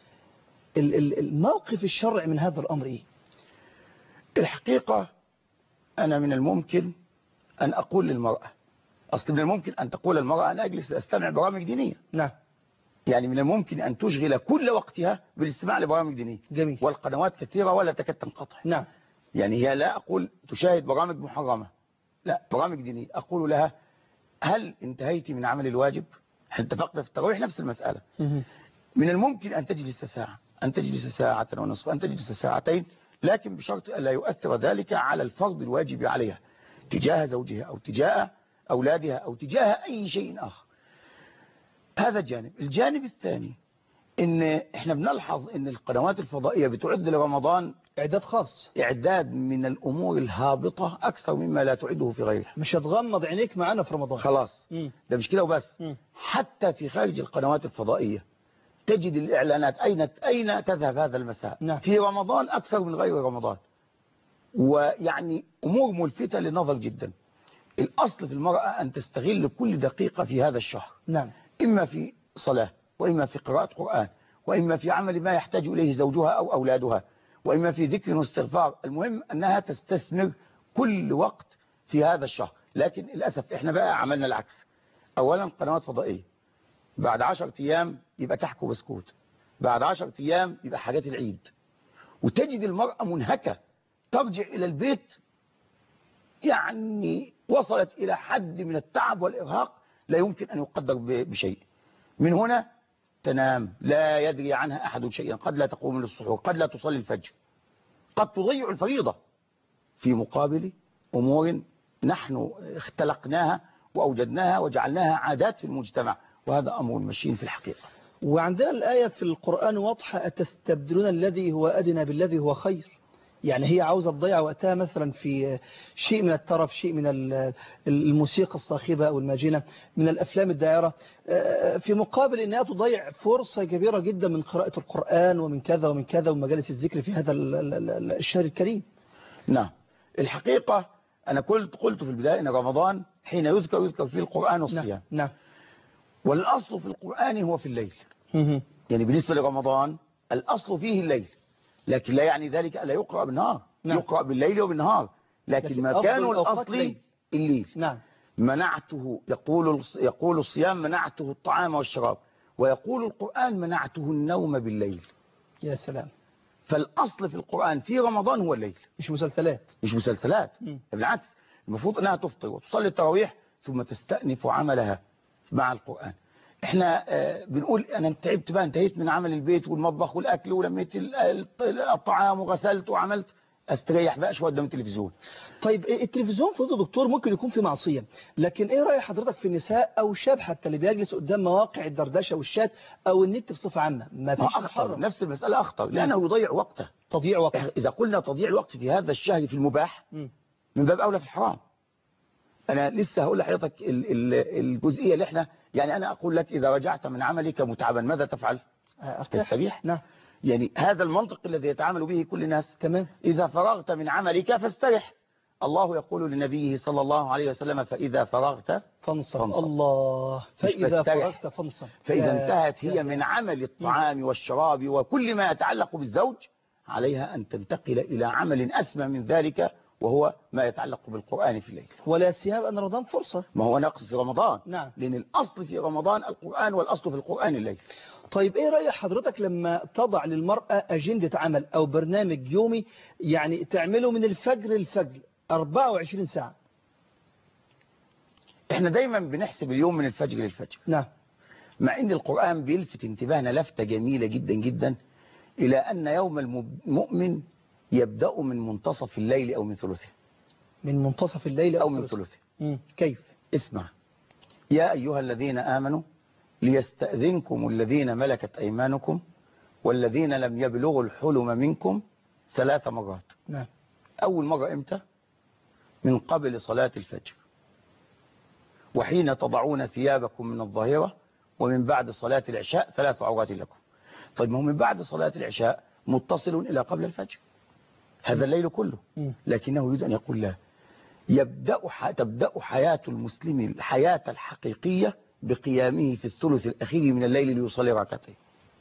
Speaker 2: الموقف الشرعي من هذا الأمر إيه؟
Speaker 3: الحقيقة أنا من الممكن أن أقول للمرأة، أصل من الممكن أن تقول المرأة أنا أجلس أستمع برامج دينية.
Speaker 2: نعم.
Speaker 3: يعني من الممكن أن تشغل كل وقتها بالاستماع لبرامج دينية.
Speaker 2: جميل.
Speaker 3: والقنوات كثيرة ولا تكاد تنقطع.
Speaker 2: نعم.
Speaker 3: يعني هي لا أقول تشاهد برامج محرمة، لا، برامج دينية. أقول لها هل انتهيت من عمل الواجب؟ احنا اتفقنا في التراويح نفس المسألة. من الممكن أن تجلس ساعة، أن تجلس ساعة ونصف، أن تجلس ساعتين، لكن بشرط أن لا يؤثر ذلك على الفرض الواجب عليها تجاه زوجها أو تجاه أولادها أو تجاه أي شيء آخر. هذا الجانب. الجانب الثاني ان احنا بنلحظ ان القنوات الفضائية بتعد لرمضان
Speaker 2: إعداد خاص.
Speaker 3: اعداد من الامور الهابطة اكثر مما لا تعده في غيرها.
Speaker 2: مش هتغمض عينيك معانا في رمضان.
Speaker 3: خلاص.
Speaker 2: مم.
Speaker 3: ده مش كده وبس.
Speaker 2: مم.
Speaker 3: حتى في خارج القنوات الفضائية تجد الإعلانات أين تذهب هذا المساء.
Speaker 2: نعم.
Speaker 3: في رمضان أكثر من غير رمضان، ويعني أمور ملفتة للنظر جدا. الأصل في المرأة أن تستغل كل دقيقة في هذا الشهر،
Speaker 2: نعم.
Speaker 3: إما في صلاة، وإما في قراءة قرآن، وإما في عمل ما يحتاج إليه زوجها أو أولادها، وإما في ذكر واستغفار. المهم أنها تستثمر كل وقت في هذا الشهر. لكن للأسف إحنا بقى عملنا العكس. أولا قنوات فضائية، بعد 10 أيام يبقى كحك وبسكوت، بعد 10 أيام يبقى حاجات العيد، وتجد المرأة منهكة ترجع إلى البيت يعني وصلت إلى حد من التعب والإرهاق لا يمكن أن يقدر بشيء. من هنا تنام لا يدري عنها أحد شيئا، قد لا تقوم للسحور، قد لا تصلي الفجر، قد تضيع الفريضة في مقابل أمور نحن اختلقناها وأوجدناها وجعلناها عادات في المجتمع، وهذا أمر ماشيين في الحقيقة.
Speaker 2: وعندنا الآية في القرآن واضحة: أتستبدلون الذي هو أدنى بالذي هو خير. يعني هي عاوزة تضيع وقتها مثلا في شيء من الترف، شيء من الموسيقى الصاخبة أو الماجنة، من الأفلام الداعرة، في مقابل أنها تضيع فرصة كبيرة جدا من قراءة القرآن ومن كذا ومن كذا ومجالس الذكر في هذا الشهر الكريم.
Speaker 3: نعم، الحقيقة أنا قلت في البداية أن رمضان حين يذكر فيه القرآن والصيام.
Speaker 2: نعم.
Speaker 3: والأصل في القرآن هو في الليل. يعني بالنسبة لرمضان الأصل فيه الليل، لكن لا يعني ذلك ألا يقرأ بالنهار.
Speaker 2: نعم.
Speaker 3: يقرأ بالليل وبالنهار، لكن ما كان الأصل الليل.
Speaker 2: نعم.
Speaker 3: منعته، يقول الصيام منعته الطعام والشراب، ويقول القرآن منعته النوم بالليل.
Speaker 2: يا سلام.
Speaker 3: فالأصل في القرآن في رمضان هو الليل،
Speaker 2: مش مسلسلات.
Speaker 3: مش مسلسلات. بالعكس، المفروض أنها تفطر وتصلي التراويح ثم تستأنف عملها مع القرآن. احنا بنقول انا تعبت بقى، انتهيت من عمل البيت والمطبخ والاكل ولميت الطعام وغسلت وعملت، استريح بقى شويه قدام التلفزيون.
Speaker 2: طيب التلفزيون فضل دكتور ممكن يكون في معصيه، لكن ايه راي حضرتك في النساء او الشاب حتى اللي بيجلس قدام مواقع الدردشه والشات او النت بصفه عامه؟ ما فيش
Speaker 3: أخطر، نفس المساله اخطر، لانه يضيع وقته.
Speaker 2: تضييع وقت.
Speaker 3: اذا قلنا تضييع الوقت في هذا الشهر في المباح من باب اولى في الحرام. انا لسه هقول لحضرتك الجزئيه اللي احنا، يعني انا اقول لك اذا رجعت من عملك متعبا ماذا تفعل؟ تستريح.
Speaker 2: نعم.
Speaker 3: يعني هذا المنطق الذي يتعامل به كل الناس.
Speaker 2: تمام.
Speaker 3: إذا فرغت من عملك فاسترح. الله يقول لنبيه صلى الله عليه وسلم: فإذا فرغت
Speaker 2: فانصب. الله، فإذا فرغت فانصب.
Speaker 3: فإذا انتهت هي من عمل الطعام والشراب وكل ما يتعلق بالزوج، عليها أن تنتقل إلى عمل أسمى من ذلك، وهو ما يتعلق بالقرآن في الليل.
Speaker 2: ولا سيما أن رمضان فرصة.
Speaker 3: ما هو نقص في رمضان.
Speaker 2: نعم.
Speaker 3: لأن الأصل في رمضان القرآن، والأصل في القرآن الليل.
Speaker 2: طيب ايه رأي حضرتك لما تضع للمرأة أجندة عمل أو برنامج يومي، يعني تعمله من الفجر للفجر 24 ساعة؟
Speaker 3: احنا دايما بنحسب اليوم من الفجر للفجر.
Speaker 2: نعم.
Speaker 3: مع ان القرآن بيلفت انتباهنا لفتة جميلة جدا جدا إلى أن يوم المؤمن يبدأ من منتصف الليل أو من ثلثه.
Speaker 2: من منتصف الليل
Speaker 3: أو من ثلثه.
Speaker 2: كيف؟
Speaker 3: اسمع: يا أيها الذين آمنوا ليستأذنكم الذين ملكت أيمانكم والذين لم يبلغوا الحلم منكم 3 مرات.
Speaker 2: نعم.
Speaker 3: أول مرة إمتى؟ من قبل صلاة الفجر، وحين تضعون ثيابكم من الظهيرة، ومن بعد صلاة العشاء 3 عورات لكم. طيب ما هو من بعد صلاة العشاء متصل إلى قبل الفجر، هذا الليل كله. لكنه يريد أن يقول لا، تبدأ حياة المسلم الحياة الحقيقية بقيامه في الثلث الأخير من الليل ليصلي ركعتين.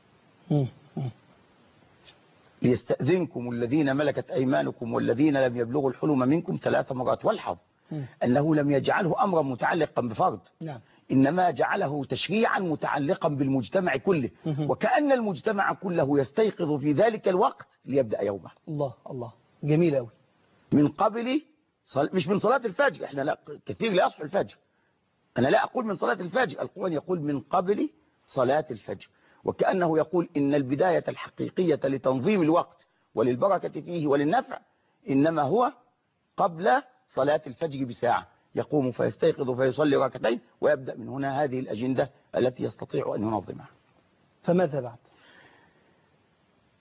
Speaker 3: ليستأذنكم الذين ملكت أيمانكم والذين لم يبلغوا الحلم منكم 3 مرات. والحظ أنه لم يجعله أمرا متعلقا بفرد.
Speaker 2: نعم.
Speaker 3: إنما جعله تشريعا متعلقا بالمجتمع كله، وكأن المجتمع كله يستيقظ في ذلك الوقت ليبدأ يومه.
Speaker 2: الله الله، جميل أوي.
Speaker 3: من قبل مش من صلاة الفجر، احنا لا كثير لا يصحوا الفجر، أنا لا أقول من صلاة الفجر، القرآن يقول من قبل صلاة الفجر، وكأنه يقول إن البداية الحقيقية لتنظيم الوقت وللبركة فيه وللنفع إنما هو قبل صلاة الفجر بساعة. يقوم فيستيقظ فيصلي ركعتين، ويبدأ من هنا هذه الأجندة التي يستطيع أن ينظمها.
Speaker 2: فماذا بعد؟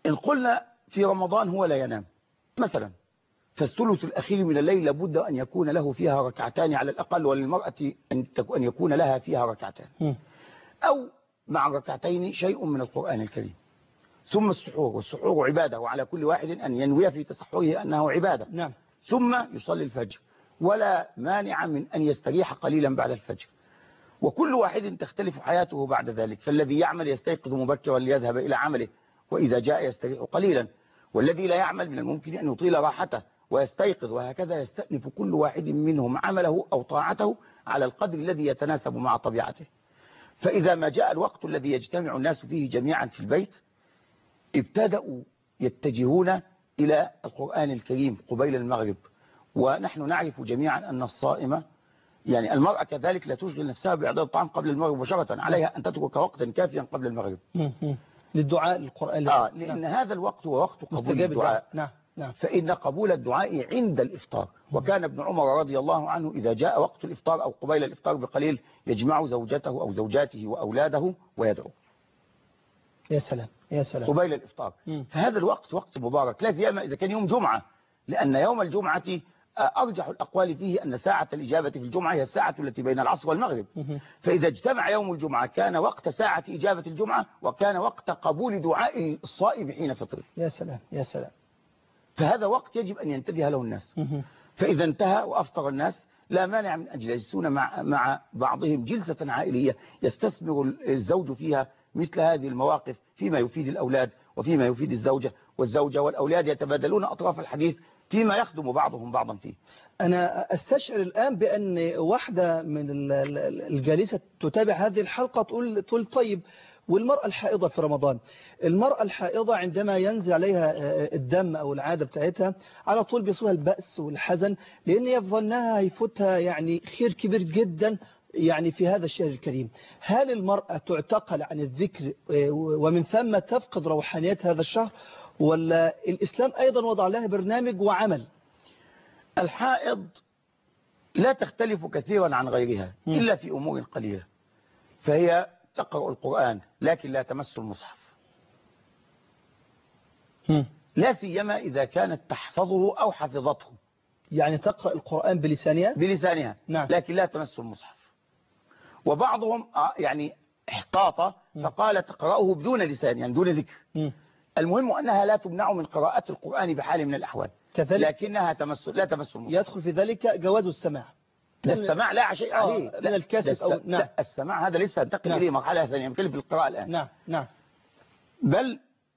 Speaker 3: إن قلنا في رمضان هو لا ينام مثلا، فالثلث الأخير من الليل لابد أن يكون له فيها ركعتان على الأقل، وللمرأة أن يكون لها فيها ركعتان، أو مع ركعتين شيء من القرآن الكريم. ثم السحور، والسحور عبادة، وعلى كل واحد أن ينوي في تسحره أنه عبادة.
Speaker 2: نعم.
Speaker 3: ثم يصلي الفجر، ولا مانع من أن يستريح قليلا بعد الفجر. وكل واحد تختلف حياته بعد ذلك، فالذي يعمل يستيقظ مبكرا ليذهب إلى عمله، وإذا جاء يستريح قليلا، والذي لا يعمل من الممكن أن يطيل راحته ويستيقظ، وهكذا يستأنف كل واحد منهم عمله أو طاعته على القدر الذي يتناسب مع طبيعته. فإذا ما جاء الوقت الذي يجتمع الناس فيه جميعا في البيت، ابتدأوا يتجهون إلى القرآن الكريم قبيل المغرب. ونحن نعرف جميعا أن الصائمة، يعني المرأة كذلك، لا تشغل نفسها بإعداد الطعام قبل المغرب مباشرة، عليها أن تترك وقتا كافيا قبل المغرب
Speaker 2: للدعاء للقرآن.
Speaker 3: لأن هذا الوقت هو وقت قبول الدعاء.
Speaker 2: نعم. نعم.
Speaker 3: فإن قبول الدعاء عند الإفطار. وكان ابن عمر رضي الله عنه إذا جاء وقت الإفطار أو قبيل الإفطار بقليل يجمع زوجته أو زوجاته وأولاده ويدعو.
Speaker 2: يا سلام يا سلام.
Speaker 3: قبيل الإفطار. فهذا الوقت وقت مبارك، لا سيما إذا كان يوم جمعة، لأن يوم الجمعة أرجح الأقوال فيه أن ساعة الإجابة في الجمعة هي الساعة التي بين العصر والمغرب. فإذا اجتمع يوم الجمعة كان وقت ساعة إجابة الجمعة، وكان وقت قبول دعاء الصائم حين فطره.
Speaker 2: يا سلام يا سلام.
Speaker 3: فهذا وقت يجب أن ينتبه له الناس. فإذا انتهى وأفطر الناس، لا مانع من أن يجلسون مع بعضهم جلسة عائلية يستثمر الزوج فيها مثل هذه المواقف فيما يفيد الأولاد وفيما يفيد الزوجة، والزوجة والأولاد يتبادلون أطراف الحديث فيما يخدم بعضهم بعضا فيه.
Speaker 2: أنا أستشعر الآن بأن واحدة من الجالسة تتابع هذه الحلقة تقول طيب، والمرأة الحائضة في رمضان، المرأة الحائضة عندما ينزل عليها الدم أو العادة بتاعتها على طول بيصيبها البأس والحزن، لأن يظنها هيفوتها يعني خير كبير جدا يعني في هذا الشهر الكريم. هل المرأة تعتقل عن الذكر ومن ثم تفقد روحانيات هذا الشهر، ولا الإسلام أيضا وضع لها برنامج وعمل؟
Speaker 3: الحائض لا تختلف كثيرا عن غيرها إلا في أمور قليلة، فهي تقرأ القرآن لكن لا تمس المصحف، لا سيما إذا كانت تحفظه أو حفظته.
Speaker 2: يعني تقرأ القرآن بلسانها
Speaker 3: نعم. لكن لا تمس المصحف. وبعضهم يعني احتاط فقال تقرأه بدون لسان، يعني دون ذكر. المهم أنها لا تمنع من قراءة القرآن بحال من الأحوال، لكنها لا تمس المصحف.
Speaker 2: يدخل في ذلك جواز السماع.
Speaker 3: السماع لا شيء عليه،
Speaker 2: من الكاسيت أو
Speaker 3: نعم. لا، السماع هذا لسه ننتقل إليه مرحلة ثانية، نتكلم في القراءة الآن.
Speaker 2: نعم نعم.
Speaker 3: بل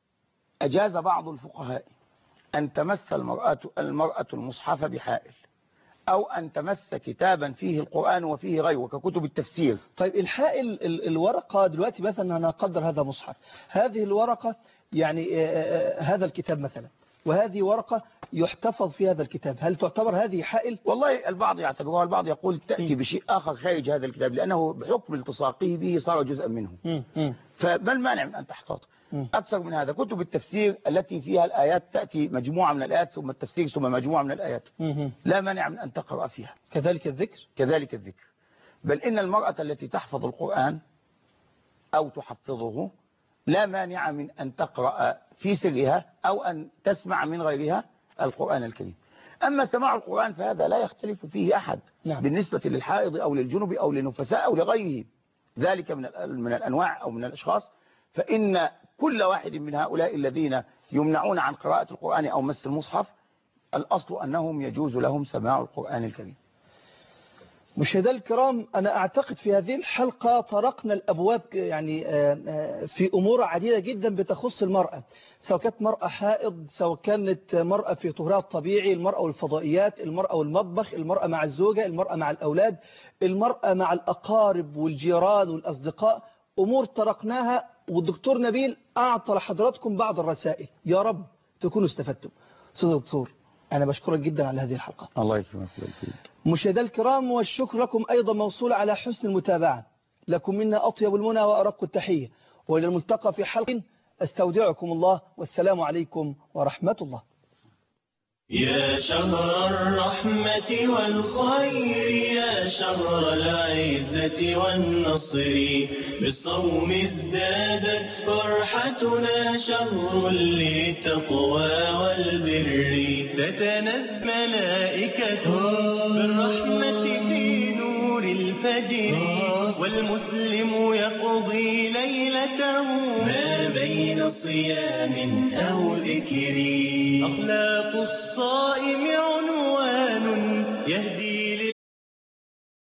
Speaker 3: أجاز بعض الفقهاء أن تمس المرأة المصحف بحائل، أو أن تمس كتابا فيه القرآن وفيه غيره ككتب التفسير.
Speaker 2: طيب الحائل الورقة دلوقتي مثلا أنا أقدر هذا مصحف، هذه الورقة يعني هذا الكتاب مثلا، وهذه ورقة يحتفظ في هذا الكتاب، هل تعتبر هذه حائل؟
Speaker 3: والله البعض يعتبرها، البعض يقول تأتي بشيء آخر خارج هذا الكتاب، لأنه بحكم التصاقه به صار جزءا منه. فما المانع من أن تحتاط؟ أكثر من هذا كتب التفسير التي فيها الآيات تأتي مجموعة من الآيات ثم التفسير ثم مجموعة من الآيات، لا مانع من أن تقرأ فيها.
Speaker 2: كذلك الذكر؟
Speaker 3: كذلك الذكر. بل إن المرأة التي تحفظ القرآن أو تحفظه لا مانع من أن تقرأ في سرها أو أن تسمع من غيرها القرآن الكريم. أما سماع القرآن فهذا لا يختلف فيه أحد.
Speaker 2: نعم.
Speaker 3: بالنسبة للحائض أو للجنب أو للنفساء أو لغيره ذلك من الأنواع أو من الأشخاص، فإن كل واحد من هؤلاء الذين يمنعون عن قراءة القرآن أو مس المصحف الأصل أنهم يجوز لهم سماع القرآن الكريم.
Speaker 2: مشاهدينا الكرام، أنا أعتقد في هذه الحلقة طرقنا الأبواب يعني في أمور عديدة جدا بتخص المرأة، سواء كانت مرأة حائض، سواء كانت مرأة في طهرها الطبيعي، المرأة والفضائيات، المرأة والمطبخ، المرأة مع الزوجة، المرأة مع الأولاد، المرأة مع الأقارب والجيران والأصدقاء. أمور طرقناها، والدكتور نبيل أعطى لحضراتكم بعض الرسائل، يا رب تكونوا استفدتم. أستاذ دكتور، أنا بشكرك جدا على هذه الحلقة.
Speaker 3: الله يكرمك.
Speaker 2: مشاهدينا الكرام، والشكر لكم أيضا موصول على حسن المتابعة. لكم منا أطيب المنى وأرق التحية، وإلى الملتقى في حلقة. أستودعكم الله، والسلام عليكم ورحمة الله.
Speaker 1: يا شهر الرحمة والخير يا شهر العزة والنصر بالصوم ازدادت فرحتنا شهر للتقوى والبر تتنزل ملائكة بالرحمة في نور الفجر والمسلم يقضي ليلته ما بين صيام أو ذكر أخلاق الصائم